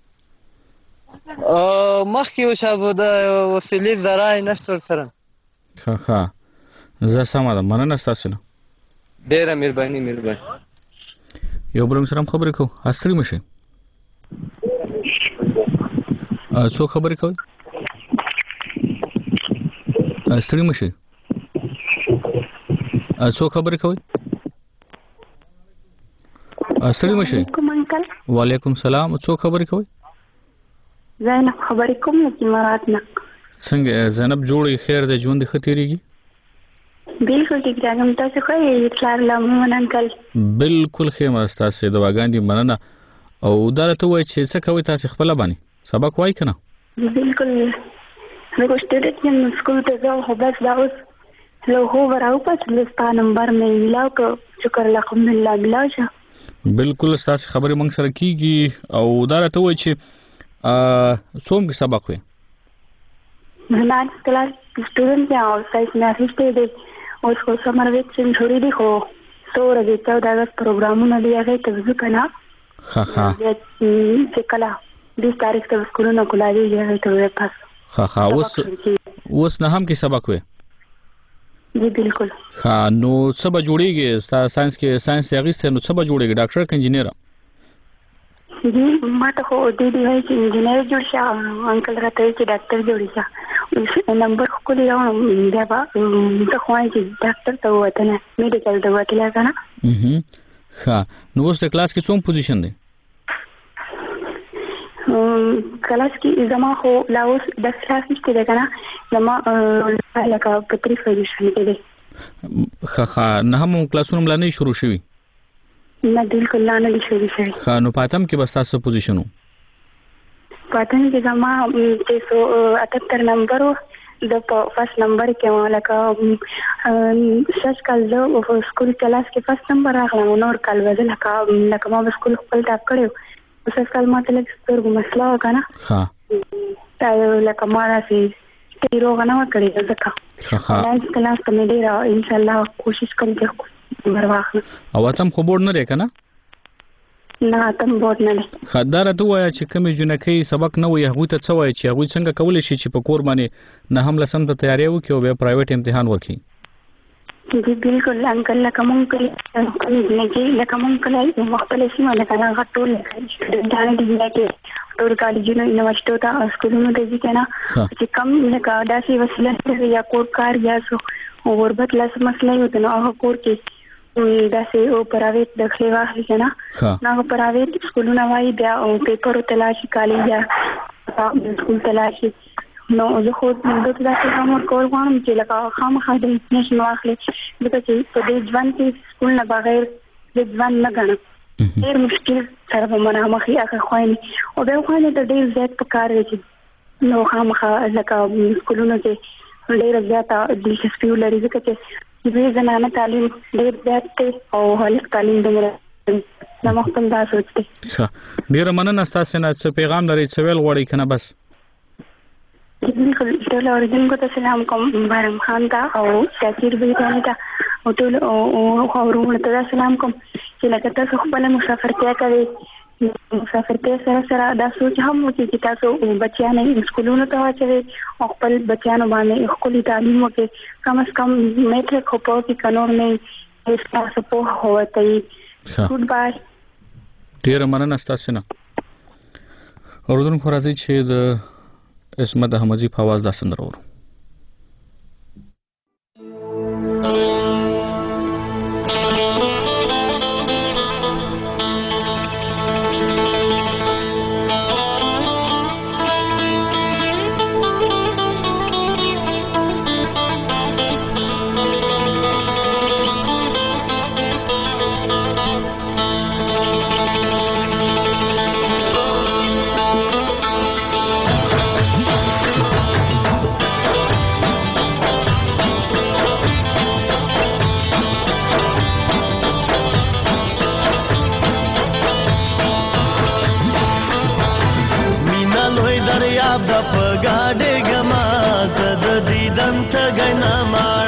M: مخکې اوسه د وسیلې ذرایع نشته ورسره.
A: ښه ښه زه سمه ده، مننه ستاسې نه.
M: ډېره مهرباني مهرباني.
A: یو بل سره هم خبرې کوو. ستړي مه شئ. څوک خبرې کوئ؟ ستړي مه شئ. څوک خبرې کوئ؟ ستړي مه شئ. وعلیکم سلام. څوک خبرې کوئ؟
K: زینب خبرې کوم له امارات نه.
A: څنګه زینب جوړې خیر دی، ژوند دې ښه تېرېږي؟
K: بالکل ټیک دی. هم تاسو ښه یې پلار لمون انکل؟
A: بالکل ښه یم ستاسې دواګانې دي، مننه. او دا راته ووایئ چې څه کوئ تاسې خپله باندې؟ سبق وایي که نه؟
K: بالکل زه خو سټوډنټ یم، سکول ته ځم خو بس دا اوس له خوبه راوپاڅېدم، ستا نمبر مې میلاو کړ. شکر الحمدلله میلاو شه. بالکل ستاسې خبرې موږ سره کېږي. او دا راته ووایئ چې څوم کې سبق وی؟ زه ناینث کلاس سټوډنټ یم او ساینس مې اخیستی دی. اوس خو سمر ویکیشن شروع دي خو څو ورځې چودہ اګست پروګرامونه دي هغې ته ځو که نه. ښه ښه چې کله بیس تاریخ ته سکولونه کلاړېږي هغې ته به پس. ښه ښه اوس اوس نهم کې سبق وی؟ جی بالکل. ښه نو څه به جوړېږي ستا ساینس کې؟ ساینس یې اخیستی نو څه به جوړېږي، ډاکټر که انجینیره؟ جی ما ته خو دې دې وایي چې انجینر جوړ شه، انکل راته وایي چې ډاکټر جوړ شه. نمبر ښکلې راوړم بیا به زه خو وایم چې ډاکټر ته ووتله، میډیکل ته وتلی که نه. ښه نو اوس د کلاس کې څوم پوزیشن دی؟ کلاس کې زما خو لا اوس دس کلاس نشته دی که نه، زما لکه په ترې پوزیشن کې دی. ښه ښه نهم کلاسونه هم لا نه شروع شوي؟ نه بالکل لا نه دي شروع شوي. ښه نو په اتم کې به ستا څه پوزیشن و؟ په اتم کې زما چې سو اتهتر نمبر و، زه په فرست نمبر کې وم. لکه سږ کال زه په سکول کلاس کې فرست نمبر راغلم، نور کال به زه لکه لکه ما به سکول خپل ټاپ کړی و. سږ کال ما ته لږ سترګو مسله وه که نه، لکه ما داسې ډېرې روغه نه وه کړې ځکه ناینث کلاس ته مې ډېره انشاءالله کوشش کوم چې نمبر واخلم. او اتم خو بورډ نه دی که نه؟ نه اتم بورډ نه دی. ښه دا راته ووایه چې کومې جنکۍ سبق نه وایي هغوی ته څه وایي چې هغوی څنګه کولی شي چې په کور باندې نهم لسم ته تیاری وکړي او بیا پرایویټ امتحان ورکړي؟ جی بالکل انکل، لکه مونږ کلي کومې جنکۍ لکه مونږ کلی خپله سیمه ده که نه، هغه ټول سټوډنټانې دي جنکۍ ټول کالجونو یونیورسټیو ته او سکولونو ته ځي که نه، چې کم لکه داسې وسیله لري یا کور کار یا غربت لاس مسله وي نو هغه کور کې داسې پرایویټ داخلې واخلي که نه، نو هغه پرایویټ سکولونه وایي بیا پیپرو ته لاړ شي، کالج یا سکول ته لاړ شي. نو زه خو ده ته داسې کام ورکول غواړم چې لکه خامخا د انفارمیشن واخلي، ځکه چې په دې ژوند کې سکول نه بغیر د ژوند نه ګڼم، ډېر مشکل سره به مخامخ وي هغه خویندې. او بیا خویندې ته ډېر زیات پکار دی چې نو خامخا لکه سکولونو کې ډېره زیاته دلچسپي ولري، ځکه چې د زنانه تعلیم ډېر زیات دی او هلک تعلیم دومره زما خپل دا سوچ دی. ښه ډېره مننه ستاسې نه. څه پیغام لرئ، څه ویل غواړئ که نه بس؟ بالکل ټول اورېدونکو ته سلام کوم، بارم خان ته او شاکر بهي ته او ټول اورونو ته دا سلام کوم چې لکه تاسو خپله مسافرتیا کوئ، مسافرتیا سره سره دا سوچ هم وکړئ چې تاسو بچیان سکولونو ته واچوئ او خپل بچیانو باندې ښکلي تعلیم وکړئ، کم از کم میټرک خو په کې که نور نه ستاسو پوهه ووتئ. ګوډ بای. ډېره مننه ستاسې نه. اورېدونکو راځئ چې د عصمت احمدزي په اواز دا سندره اورو.
G: دریاب د پګاډې ګما زد دیدن ته ګنا ما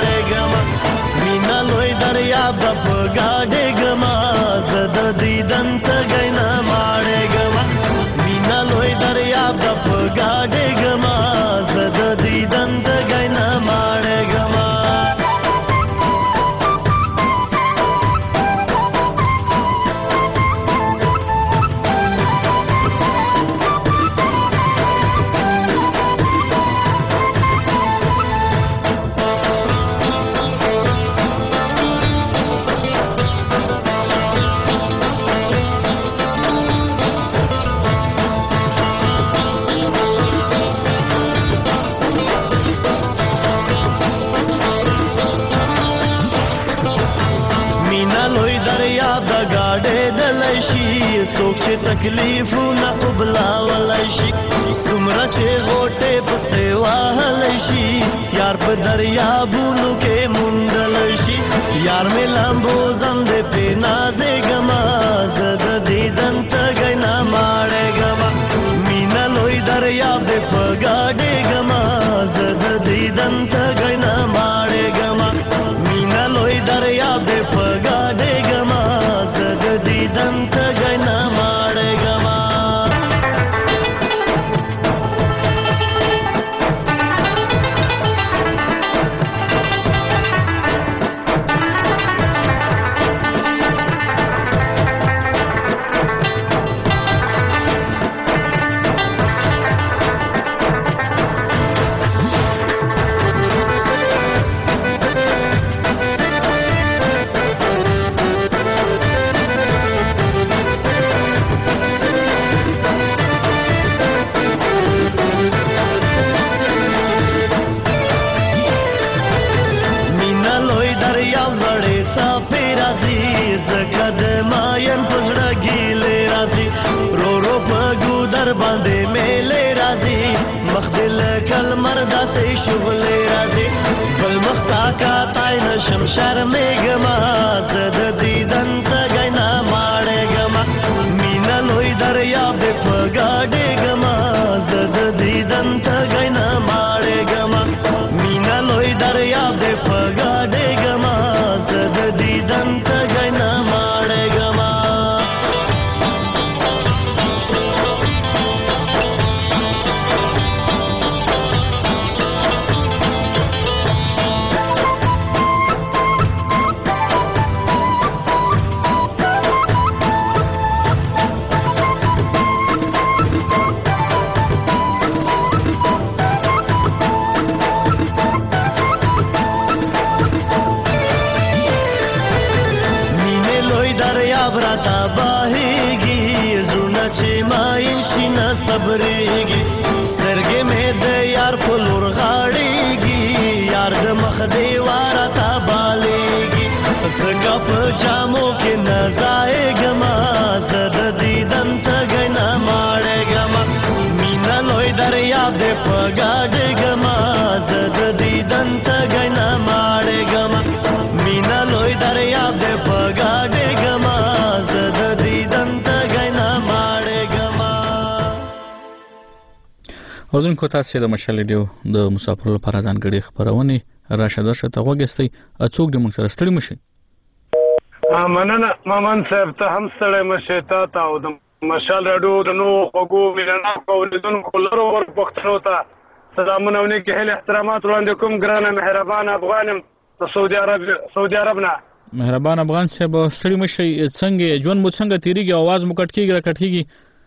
G: چې تکلیفونه وبلاولی شي څومره چې غوټې پسې وهلی شي یار په دریابونو کې موندلی شي یار مې لامبو زندې پې نازېږمه زه د دیدن تږی نه ماړېږمه مینه لوی دریاب دې په ګاډېږمه زه د دیدن تږی نه ماړېږمه مینه لوی دریاب دې په ګاډېږمه زه د دیدن تږی نه ماړېږمه شرمېږمه زه د دیدن تږی نه ماړېږمه مینه لوی دریاب دې په ګاډېږمه زه د دیدن تږی نه ماړېږمه مینه لوی دریاب دې په ګاډېږمه زه د دیدن تږی نه ماړېږمه صبرېږي سترګې مې د یار په لور غاړېږي یار د مخ دیواره ته بالېږي څنګه په جامو کې نه ځایږمه زه د دیدن تږی نه ماړېږمه مینه لوی دریاب دې په ګاډېږمه زه د دیدن تږی نه ماړېږمه مینه لوی دریاب دې په ګاډېږمه زه د دیدن تږی نه ماړېږمه.
A: اوردونکو تاسو د مشال ریډیو د مسافرو لپاره ځانګړي خبرونه راشه درشه ته وګستئ اڅوک د موږ سره ستړي مشي.
H: مننه مامن صاحب ته هم ستړي مشي تا ته او د مشال ریډیو د نو خوګو مینا کولیدونکو لرو ور پښتنو ته سلامونه او نیک هله احترامات وړاندې کوم ګرانه مهربان افغانم د سعودي عرب سعودي عربنا.
A: مهربان افغان صاحب ستړي مشي څنګه ژوند مو څنګه تیریږي आवाज مو کټ کیږي کټ کیږي.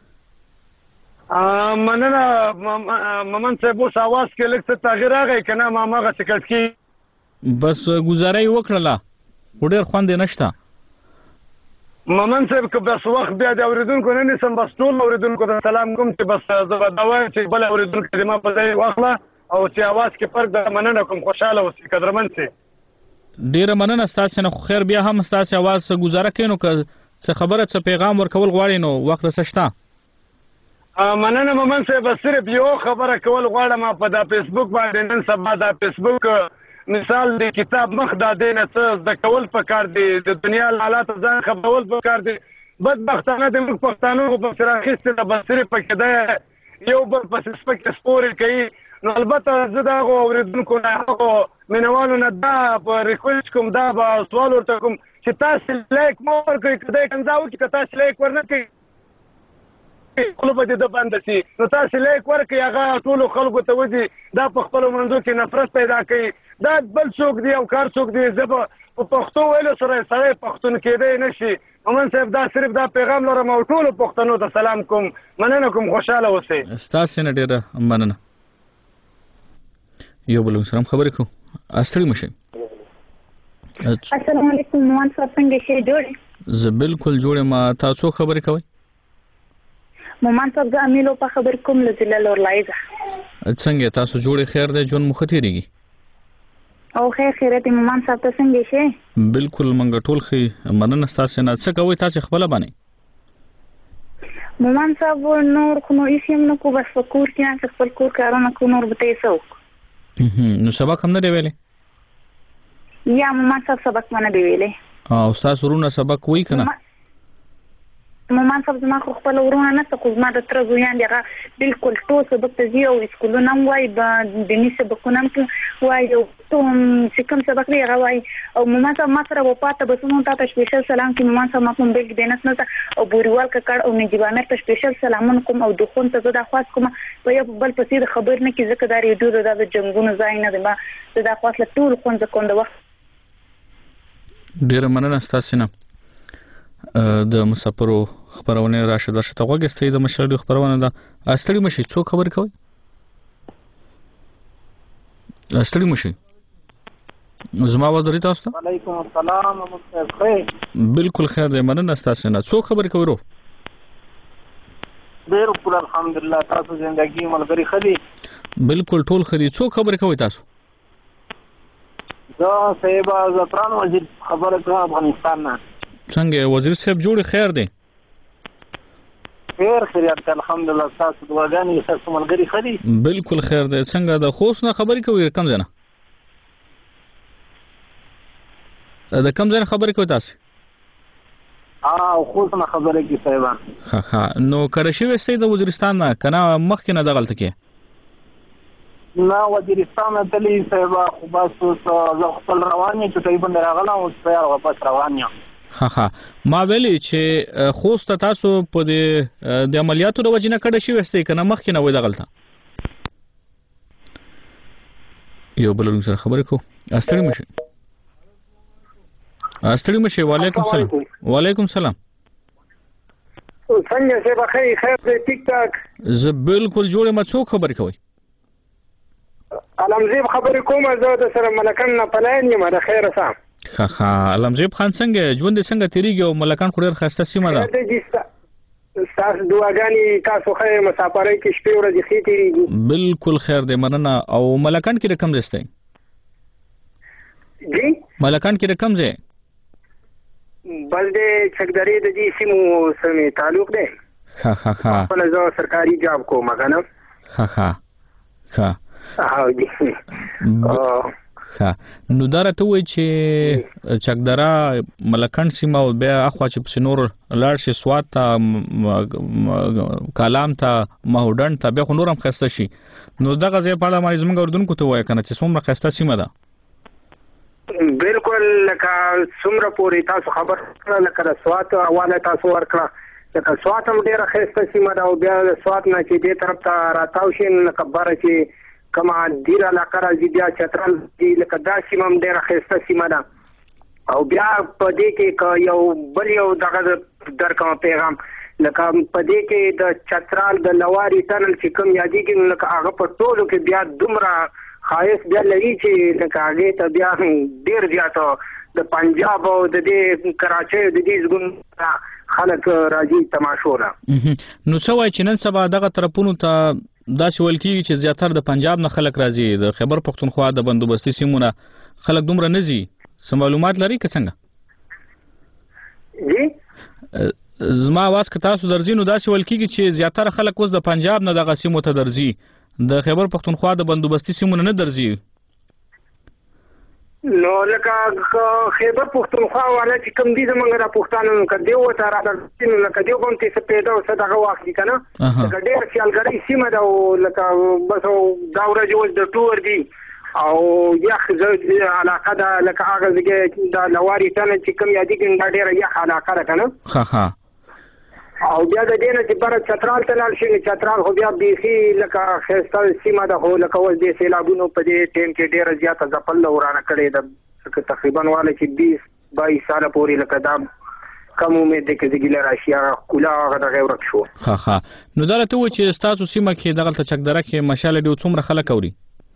H: مننه مامن صاحب اوس आवाज کې لږ څه تغییر راغی کنه ما ماغه څکټ کی
A: بس گزارای وکړه وړر خوند نشته
H: مامن صاحب که بس وخت بیا د اوریدونکو نه نسم بس ټول اوریدونکو ته سلام کوم چې بس زه دا وایم چې بل اوریدونکو دې ما په ځای واخله او چې आवाज کې فرق د مننه کوم خوشاله اوسې قدرمن سي
A: ډیره مننه ستاسو نه خو خیر بیا هم ستاسو आवाज گزاره کینو که څه خبره څه پیغام ورکول غواړي نو وخت سشته.
H: مننه مامن صاحب صرف یو خبره کول غواړم په دا فیسبوک باندې نن سبا دا فیسبوک مثال د کتاب مخ دا دینه څه د کول په کار دی د دنیا حالات ځان خبرول په کار دی بدبختانه د موږ پښتانو په سراخسته د بصری په کې دا یو بل په سپک سپوري کوي نو البته زه دا اوریدونکو نه هغه منوالو نه دا په ریکوست کوم دا به سوال ورته کوم چې تاسو لایک مور کوي کله کنځاو چې تاسو لایک ورنه کوي خپل په دې د باندې سي نو تاسو لایک ورکړئ هغه ټول خلکو ته ودی دا په خپل منځو کې نفرت پیدا کوي دا بل څوک دی او کار څوک دی زه په پښتو ویلو سره سره پښتون کېدای نشي مومن صاحب دا صرف دا پیغام لرم او ټول پښتنو ته سلام کوم مننه کوم خوشاله اوسئ
A: تاسو نه ډیره مننه یو بل سلام خبرې کو استړي مشه
K: السلام علیکم مومن صاحب څنګه شې جوړې
A: زه بالکل جوړه ما تاسو خبرې کوي
K: مومن صاحب د امیلو په خبر کوم لزله لور لایزه
A: څنګه تاسو جوړې خیر دی جون مختيريږي
K: او خیر خیرت مومن صاحب ته څنګه شي
A: بالکل منګه ټول خي مننه تاسو نه څه کوي تاسو خپل باندې
K: مومن صاحب نور خو نو هیڅ هم نه کو بس په کور کې نه خپل کور کارونه کو نور به یې څوک
A: نو سبق هم نه دی ویلې
K: یا مومن صاحب سبق نه دی ویلې
A: او استاد ورونه سبق وای کنه
K: مومن صاحب زما خو خپل ورونه نه څه خو زما د تر زویان دغه بالکل ټول سبق ته ځي او اسکولونه هم وای د دیني سبقونه هم وای او ته چې کوم سبق دی هغه وای او مومن صاحب ما سره وپاته بس نو تاسو سپیشل سلام کې مومن صاحب ما کوم بیگ دینس نه او بوریوال کړه او نجیب امیر ته سپیشل سلامونه کوم او دخون ته زدا خاص کوم په یو بل پسې خبر نه کې ځکه دا ریډیو د جنگونو ځای نه دی ما زدا خاص له ټول خون ځکه د وخت
A: ډیر مننه تاسو نه د مسافرو خبرونه راشد ورشته غوګستې د مشرډو خبرونه ده استړي مشي څو خبر کوي استړي مشي زما وزري تاسو ته
N: وعلیکم السلام مستر خیر
A: بالکل خیر دی مننه تاسو نه څو خبر کوي رو
N: ډیر په الحمدلله تاسو ژوندۍ ملګری خدي
A: بالکل ټول خدي څو خبر کوي تاسو
N: دا صاحب زتران وزیر خبره کوي افغانستان نه
A: څنګه وزیر صاحب جوړ خیر دی
N: خیر خیریت الحمدلله تاسو دعاګانې تاسو ملګری خدي
A: بالکل خیر دی څنګه د خوښ نه خبرې کوي کم ځنه د کم ځنه خبرې کوي تاسو
N: اه خوښ نه خبرې کوي صاحب
A: ها ها نو کرشي وسته د وزیرستان نه کنه مخکې نه د غلطه کې
N: نه وزیرستان ته لې صاحب خو بس زه خپل روانې چې تقریبا راغلم او سپیر واپس روان یم
A: ها ها ما ویلي چې خوست تاسو په د د عملیاتو د وجنه کډه شي وسته کنه مخکې نه وای د غلطه یو بل سره خبرې کو استړي مشه استړي مشه وعلیکم السلام وعلیکم السلام
N: څنګه څه بخیر خیر دې ټیک ټاک
A: زه بالکل جوړه ما څوک خبرې کوي
N: علمزیب خبرې کوم زه د سره ملکان نه پلاین یم د خیر سره
A: ها ها علمزیب خان څنګه ژوند څنګه تیریږي او ملکان خو ډیر خسته سیمه ده
N: تاسو دعاګانې تاسو خیر مسافرۍ کې شپې ورځې خې تیریږي
A: بالکل خیر دی مننه او ملکان کې رقم دسته
N: جی
A: ملکان کې رقم ځای
N: بل دې چکدری د دې سیمو سره تعلق دی
A: ها ها ها
N: په نظر سرکاري جاب کوم کنه
A: ها ها ها
N: ها جی
A: ها نو دا راته وای چې چکدرا ملکان سیمه او بیا اخوا چې په نور لاړ شي سوات ته کلام ته مهودن ته بیا خو نورم خسته شي نو دغه ځای په اړه ما زموږ اردوونکو ته وای کنه چې څومره خسته سیمه ده
N: بالکل لکه څومره پوری تاسو خبر لکه سوات حواله تاسو ورکړه لکه سوات هم ډیره خسته سیمه ده او بیا سوات نه چې دې طرف ته راتاو شي لکه بار چې کما ډیر علاقه راځي بیا چترال دی لکه دا سیمه هم ډیره خسته سیمه ده او بیا په دې کې یو بل یو دغه در کوم پیغام لکه په دې کې د چترال د لواري تنل چې کوم یادېږي لکه هغه په ټولو کې بیا دومره خایس بیا لري چې لکه هغه ته بیا ډیر زیاته د پنجاب او د دې کراچۍ د دې زګون خلک راځي تماشو را
A: نو څه وای چې نن سبا دغه طرفونو ته دا چې ول کېږي چې زیاتره د پنجاب نه خلک راځي د خیبر پختونخوا د بندوبستي سیمونه خلک دومره نه ځي څه معلومات لري که څنګه
N: جی
A: زما आवाज که تاسو درځي نو دا چې ول کېږي چې زیاتره خلک اوس د پنجاب نه دغه سیمو ته درځي د خیبر پختونخوا د بندوبستي سیمونه نه درځي
N: نو لکه خیبر پختونخوا والا چې کوم دي زمونږ د پښتانه کدی و ته راځي نو لکه دیو کوم څه پیدا او څه دغه واخلي کنه لکه ډېر سیالګری سیمه ده او لکه بس دا ورځ اوس د ټور دی او یخ زه علاقه ده لکه هغه ځای د لواري تنه چې کوم یادېږي دا ډېره یخ علاقه ده کنه
A: ها ها
N: او بیا د دې نه چې بر چترال ته لاړ شي چترال خو بیا بيخي لکه خسته سیمه ده خو لکه اوس د سیلابونو په دې ټیم کې ډېر زیاته ځپل ورانه کړي ده تقریبا واله چې بیس بایس سال پورې لکه دا کوم امید ده چې ګیله راشي کولا هغه دغه ورک شو
A: ها ها نو دا ته و چې تاسو سیمه کې دغه چکدره کې مشاله دی څومره خلک اوري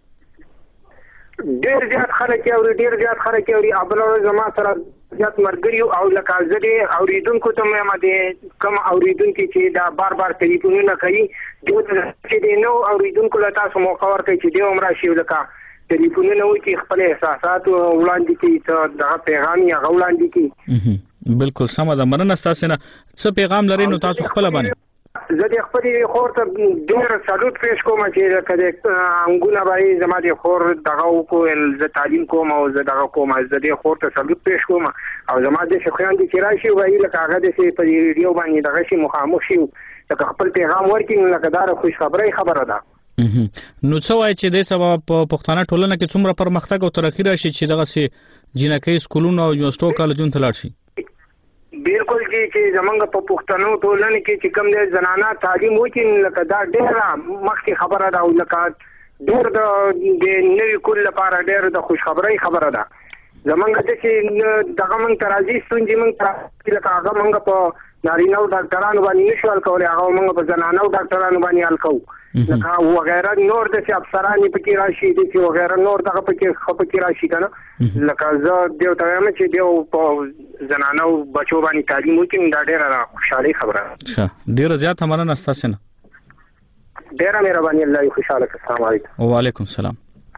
N: ډېر زیات خلک اوري ډېر زیات خلک اوري ابل زما سره زیات مرګري او لکه زده اوریدونکو ته مې ماده کوم اوریدونکو چې دا بار بار ټلیفونونه کوي دوی چې دی نو اوریدونکو له تاسو موقع ورکړي چې دی عمره شي لکه ټلیفونونه وي چې خپل احساسات وړاندې کوي ته دا پیغام یا وړاندې کوي
A: بالکل سم ده مننه تاسو نه څه پیغام لري نو تاسو خپل باندې
N: زه د خپلې خور ته ډېر سلوټ پیش کوم چې که انګونه به زما د خور دغه وکړو زه تعلیم کوم او زه دغه کوم زه د خور ته سلوټ پیش کوم او زما داسې خویان دي چې راشي وایي لکه هغه داسې په ریډیو باندې دغه شي مخامخ شي لکه خپل پیغام ورکړي لکه دا خوشخبرۍ خبره ده.
A: نو څه وایي چې د سبا په پښتانه ټولنه کې څومره پرمختګ او ترقی راشي چې دغه سي جنکۍ سکولونو او یونیورسيټو کالجونو ته لاړ شي؟
N: بالکل جی چې زمونږ په پښتنو ټولنه کې چې کوم د زنانه تعلیم وکړي لکه دا ډېره مخکې خبره ده او لکه ډېر د نوي کول لپاره ډېر د خوشخبرۍ خبره ده. زمونږ چې دغه موږ ته راځي ستونزې موږ ته لکه هغه موږ په نارینه او ډاکټرانو باندې نشو حل کولی هغه موږ په زنانه او ډاکټرانو باندې حل کوو لکه وغیره نور داسې افسرانې پکې راشي داسې وغیره نور دغه پکې ښه پکې راشي که نه لکه زه دیو ته وایم چې دیو په زنانه او بچو باندې تعلیم وکړي دا ډېره خوشحالۍ خبره ده.
A: ډېره زیاته مننه ستاسې نه.
N: ډېره مهرباني الله دې خوشحاله کړه. السلام علیکم.
A: وعلیکم السلام.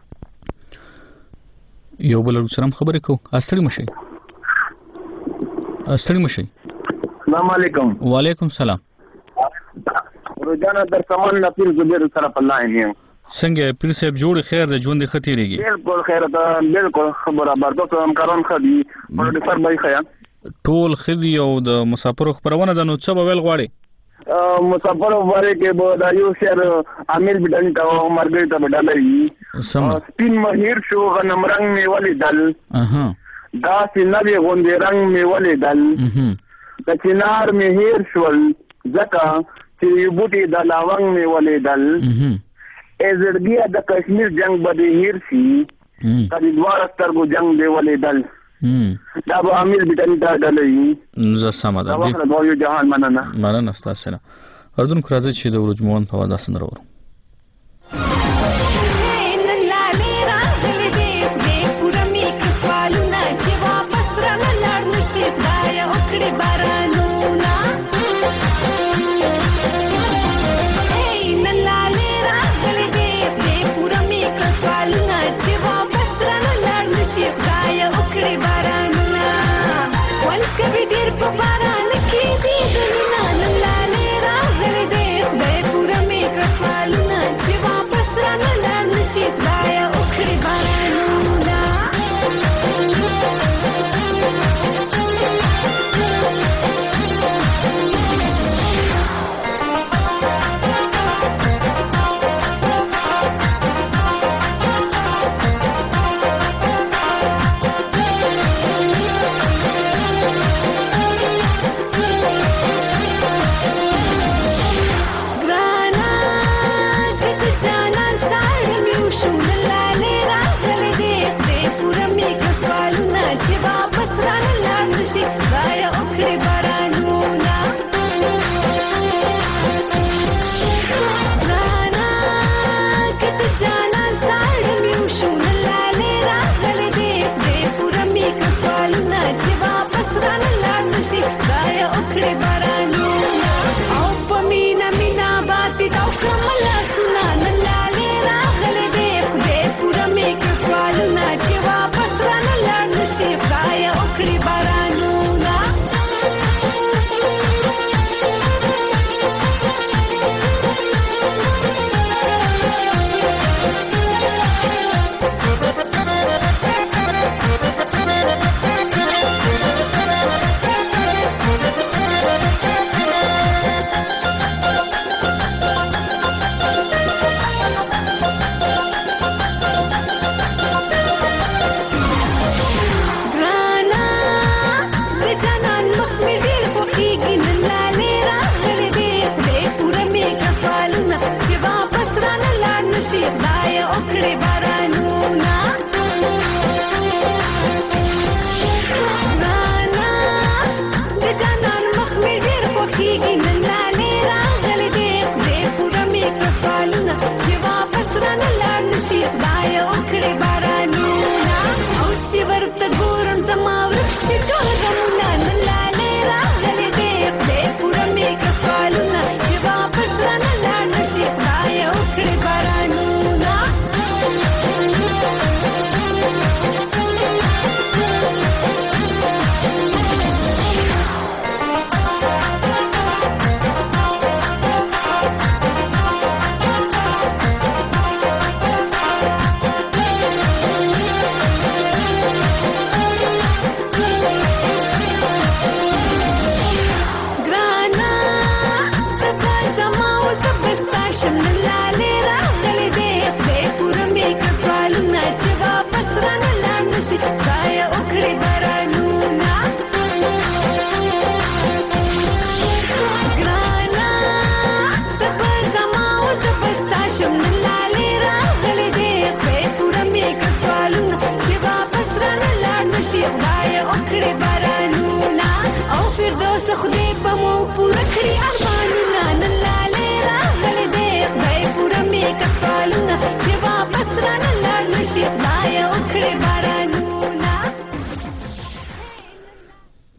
A: یو بل سره هم خبرې کوو. ستړي مه شئ ستړي مه شئ.
O: السلام علیکم.
A: وعلیکم السلام.
O: روزانه در سامان نه پیر زبیر سره په لاین یم.
A: څنګه پیر صاحب جوړ خیر د ژوند ښه تیریږي؟
O: بالکل خیر ده بالکل خبره برابر ته همکاران ښه دي پروډوسر بای خیا
A: ټول ښه دي او د مسافرو خبرونه ده. نو څه به ویل غواړي؟
O: مسافرو باره کې به دا یو شعر عامل بډن ته مرګ ته بدلوي سپین مهیر شو غنم رنگ مې ولیدل دا سینه غوندې رنگ مې ولیدل د چنار مې هیر شول ځکه چې بوټي د لاونګ مې ولیدل ای زړګیا د کشمیر جنگ به دې هیر شي کدي دواړه سترګو جنگ دې ولیدل دا به عامل بډن ته ډلوي.
A: زه سمه ده
O: دا وخت یو جهان مننه
A: مننه ستاسو نه. اردن راځي چې د ورجمون په ودا سندره ورو.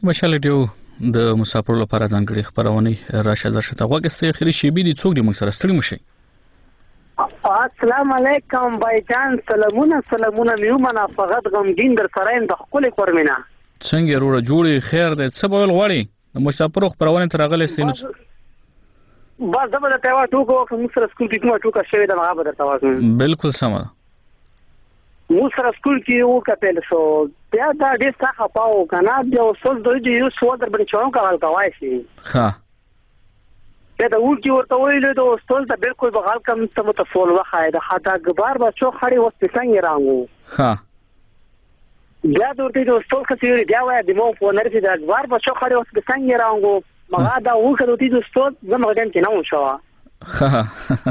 A: مشال ډیو د مسافر لپاره ځانګړي خبرونه راشه درشه ته وګستې اخري شی بي دي څوک دې موږ سره ستړي مشي.
P: السلام علیکم بایجان، سلامونه سلامونه میومنه فقط غمګین در سره د خپل کورمینا
A: څنګه وروړه جوړي خیر دې څه بول غواړي د مسافر خبرونه تر غلې سینو
P: بس دا به ته وا ټوکو کوم سره سکول کې کومه ټوکا شوی دا هغه به درته وایم.
A: بالکل سم ده.
P: مو سره سکول کې یو کتل شو بیا دا ډېر څه خپاو کنه بیا اوسل دوی یو څو در باندې چون کول کوي شي.
A: ها
P: دا د ور کې ورته ویل دا اوسل ته بالکل بغال کم ته متفول وخای دا خاطا غبار بچو خړی وسته څنګه رانګو.
A: ها
P: بیا ورته د اوسل کثیر بیا وای د مو په نرسي دا غبار بچو خړی وسته څنګه رانګو مګا دا وکړو تی د اوسل زما غدن کې نه وشو.
A: ها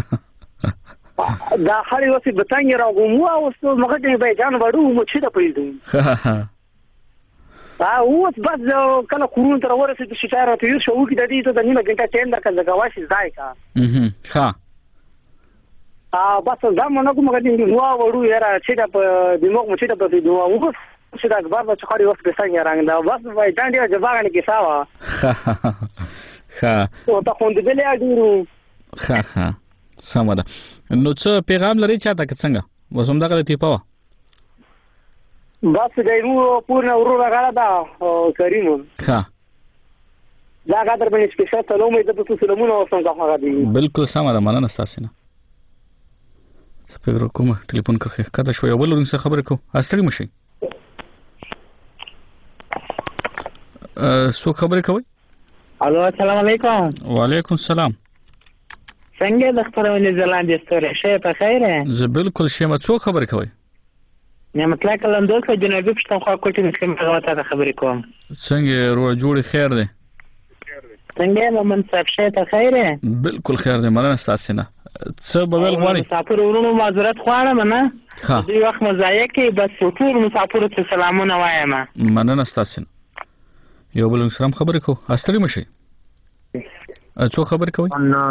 P: دا خړی وسته بتنګ راغو مو اوسل مګا دې به جان وړو مو چې دا پېږم. ها اوس بس کله کورون تر ورسې د شټاره ته یو شو کې د دې ته د نیمه غنټه ټیم درکړه د غواشي ځای کا.
A: اها ها
P: ا بس دا مونږ کومه دې نو وړو یاره چې دا د موږ مو چې دا په دې نو اوس چې دا غبار به خړی وسته څنګه رنګ دا بس وای دا دې جوابانه کې ساوا.
A: ها
P: او ته خوند دې له اډیرو.
A: ها ها سم ده. نو څه پیغام لري چاته که څنګه وسوم دا غلطي پاوه
P: بس دایمو پورنه ورو راغلا دا کریم.
A: ها
P: دا غادر باندې سپیشل سلام دې په سلامونه وسم کا هغه دی.
A: بالکل سم ده مننه تاسو نه. څه فکر کوم ټلیفون کړه کته شو یو بل ورن څه خبر کو استړي مشي. ا سو خبر کوي.
Q: الو السلام علیکم.
A: وعلیکم السلام.
Q: څنګه د خبرونه زلاندې ستوره شه په خیره.
A: زه بالکل شمه څو خبر کوي.
Q: نعمت الله کلم دوه جنابي پښتون خو کوټې مسلم هغه ته خبرې کوم.
A: څنګه روړ جوړ خیر دی.
Q: څنګه مومن صاحب شه په خیره.
A: بالکل خیر دی مننه تاسو نه. څه به ول غواړي.
Q: مسافر ورونو معذرت غواړم نه. دوی وخت مزایه کې بس ټول مسافر ته سلامونه وایم.
A: مننه تاسو نه. یو بل سلام خبرې کو استړي مشي. څو خبر کوي.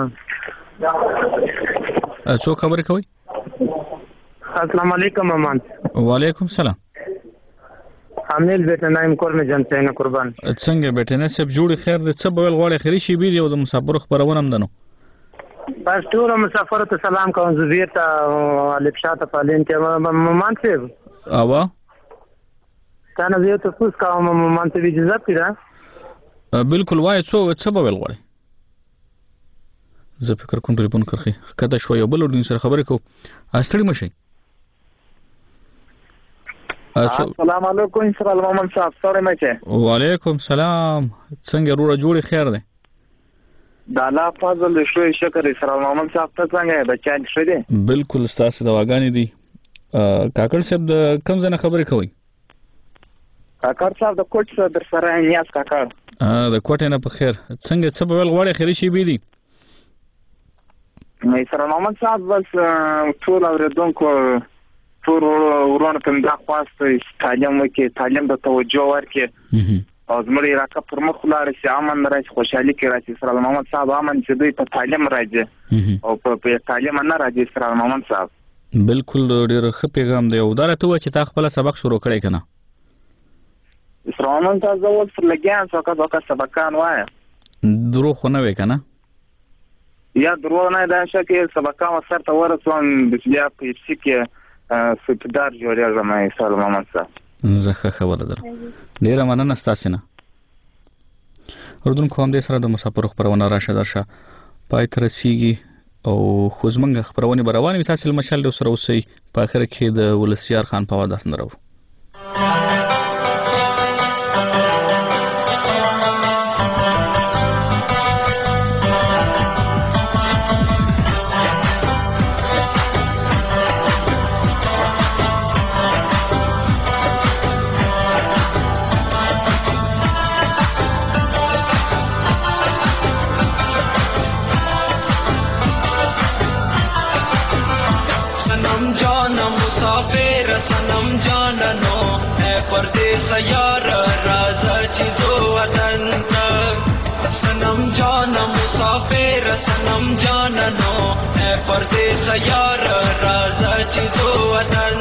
A: څو خبر کوي.
N: السلام علیکم مامان.
A: وعلیکم السلام.
N: حامل بیٹه نایم کور می جان څنګه قربان.
A: څنګه بیٹه نه سب جوړ خیر د څه بول غواړي خري شي بي او د مسافر خبرونه هم دنو.
N: بس ټول مسافر ته سلام کوم زبیر ته الف شاته پالین ته مامان صاحب.
A: اوا
N: کنه زه ته پوس کوم مامان ته اجازه پیرا.
A: بالکل وای څو څه بول غواړي. زه فکر کوم ټلیفون کړخي کته شو یو بل ورن سره خبرې کو استړي مشي.
N: السلام علیکم سلام محمد صاحب سره مچه.
A: وعلیکم السلام څنګه روړه جوړي خیر دی.
N: دا لا فضل شوي شکر سلام محمد صاحب ته څنګه بچان شوي دي.
A: بالکل تاسو دواګانی دي. کاکړ صاحب د کم ځنه خبرې کوي.
N: کاکړ صاحب د کوټ سره در سره نیاز کاکړ.
A: ا د کوټ نه په خیر څنګه څه بول غواړي خري شي بي دي.
N: مې سره محمد صاحب بس ټول اوریدونکو ټول ورونه ته دا خواسته تعلیم وکي تعلیم د توجه ورکړي او زموږ راکه پر مخ لار شي امن راځي خوشحالي کې راځي سره محمد صاحب امن چې دوی په تعلیم راځي او په تعلیم نه راځي سره محمد صاحب.
A: بالکل ډېر ښه پیغام دی او دا راته و چې تا خپل سبق شروع کړی کنه.
N: سره محمد صاحب زول پر لګیان څوک څوک سبقان وای.
A: درو خو نه وې کنه.
N: یا درو نه دا شکه سبقان وسر ته ورسون د بیا په سی کې سپیدار جوړه زمای سلام محمد صاحب.
A: زه خبره در ډیره مننه تاسو نه. اردوونکو هم د سره د مسافر خبرونه راشه درشه پای تر رسیږي او خو زمونږ خبرونه بروانې تاسو مشال د سره اوسئ په اخر کې د ولسیار خان په واده سندرو.
G: यार राजा चीजो वतन सनम जान मुसाफिर सनम जाननो है परदेस यार राजा चीजो वतन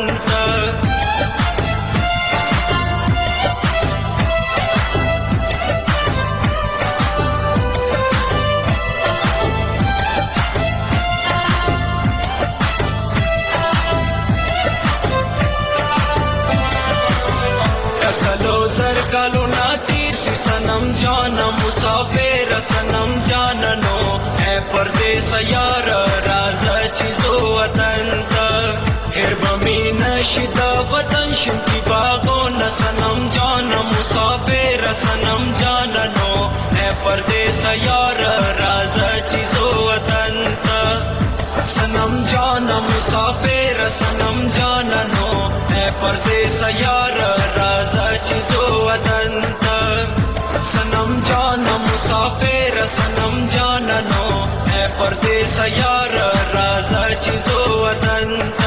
R: जाना मुसाफिर सनम जाननो है परदेस यार राजाची जो वतन हिरबमी नशिदा वतन शिंकी बागो न सनम जाना मुसाफिर सनम जाननो है परदेस यार राजाची जो वतन सनम जाना मुसाफिर सनम जाननो है परदेस यार राजाची जो वतन सनम जाना मुसाफिर सनम जाननो है परदेस यार राजाची जो वतन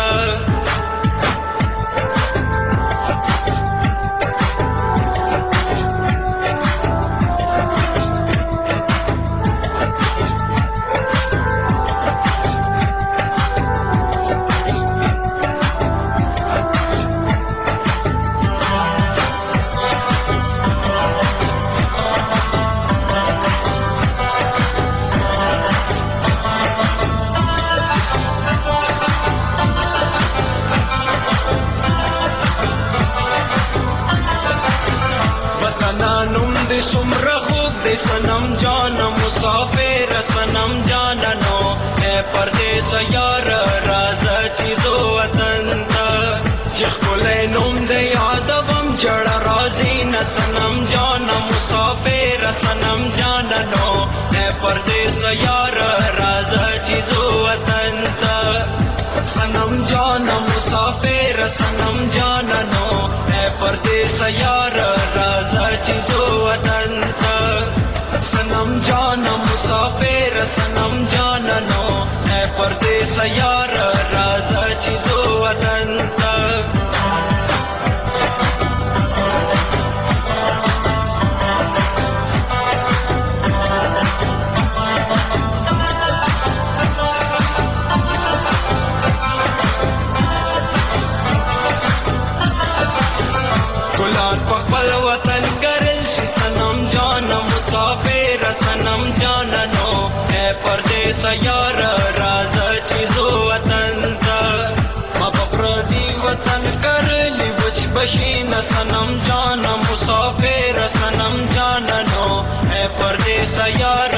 R: सनम जाना मुसाफिर सनम जाननो है परदेस यार राजाची जो वतन जिखुले नुम दे यादवम जड़ा राजी न सनम जाना मुसाफिर सनम जाननो है परदेस यार राजाची जो वतन सनम जाना मुसाफिर सनम जाननो है परदेस यार राजाची जो वतन सनम जाना मुसाफिर सनम जाननो है परदेस यार राजाची जो वतन गुलान पकबल वतन करल शी सनम जाना मुसाफिर सनम जाननो है परदेस यार राजाची जो वतन मबप्रदी वतन करली बुझ बशीन सनम जाना मुसाफिर सनम जाननो है परदेस यार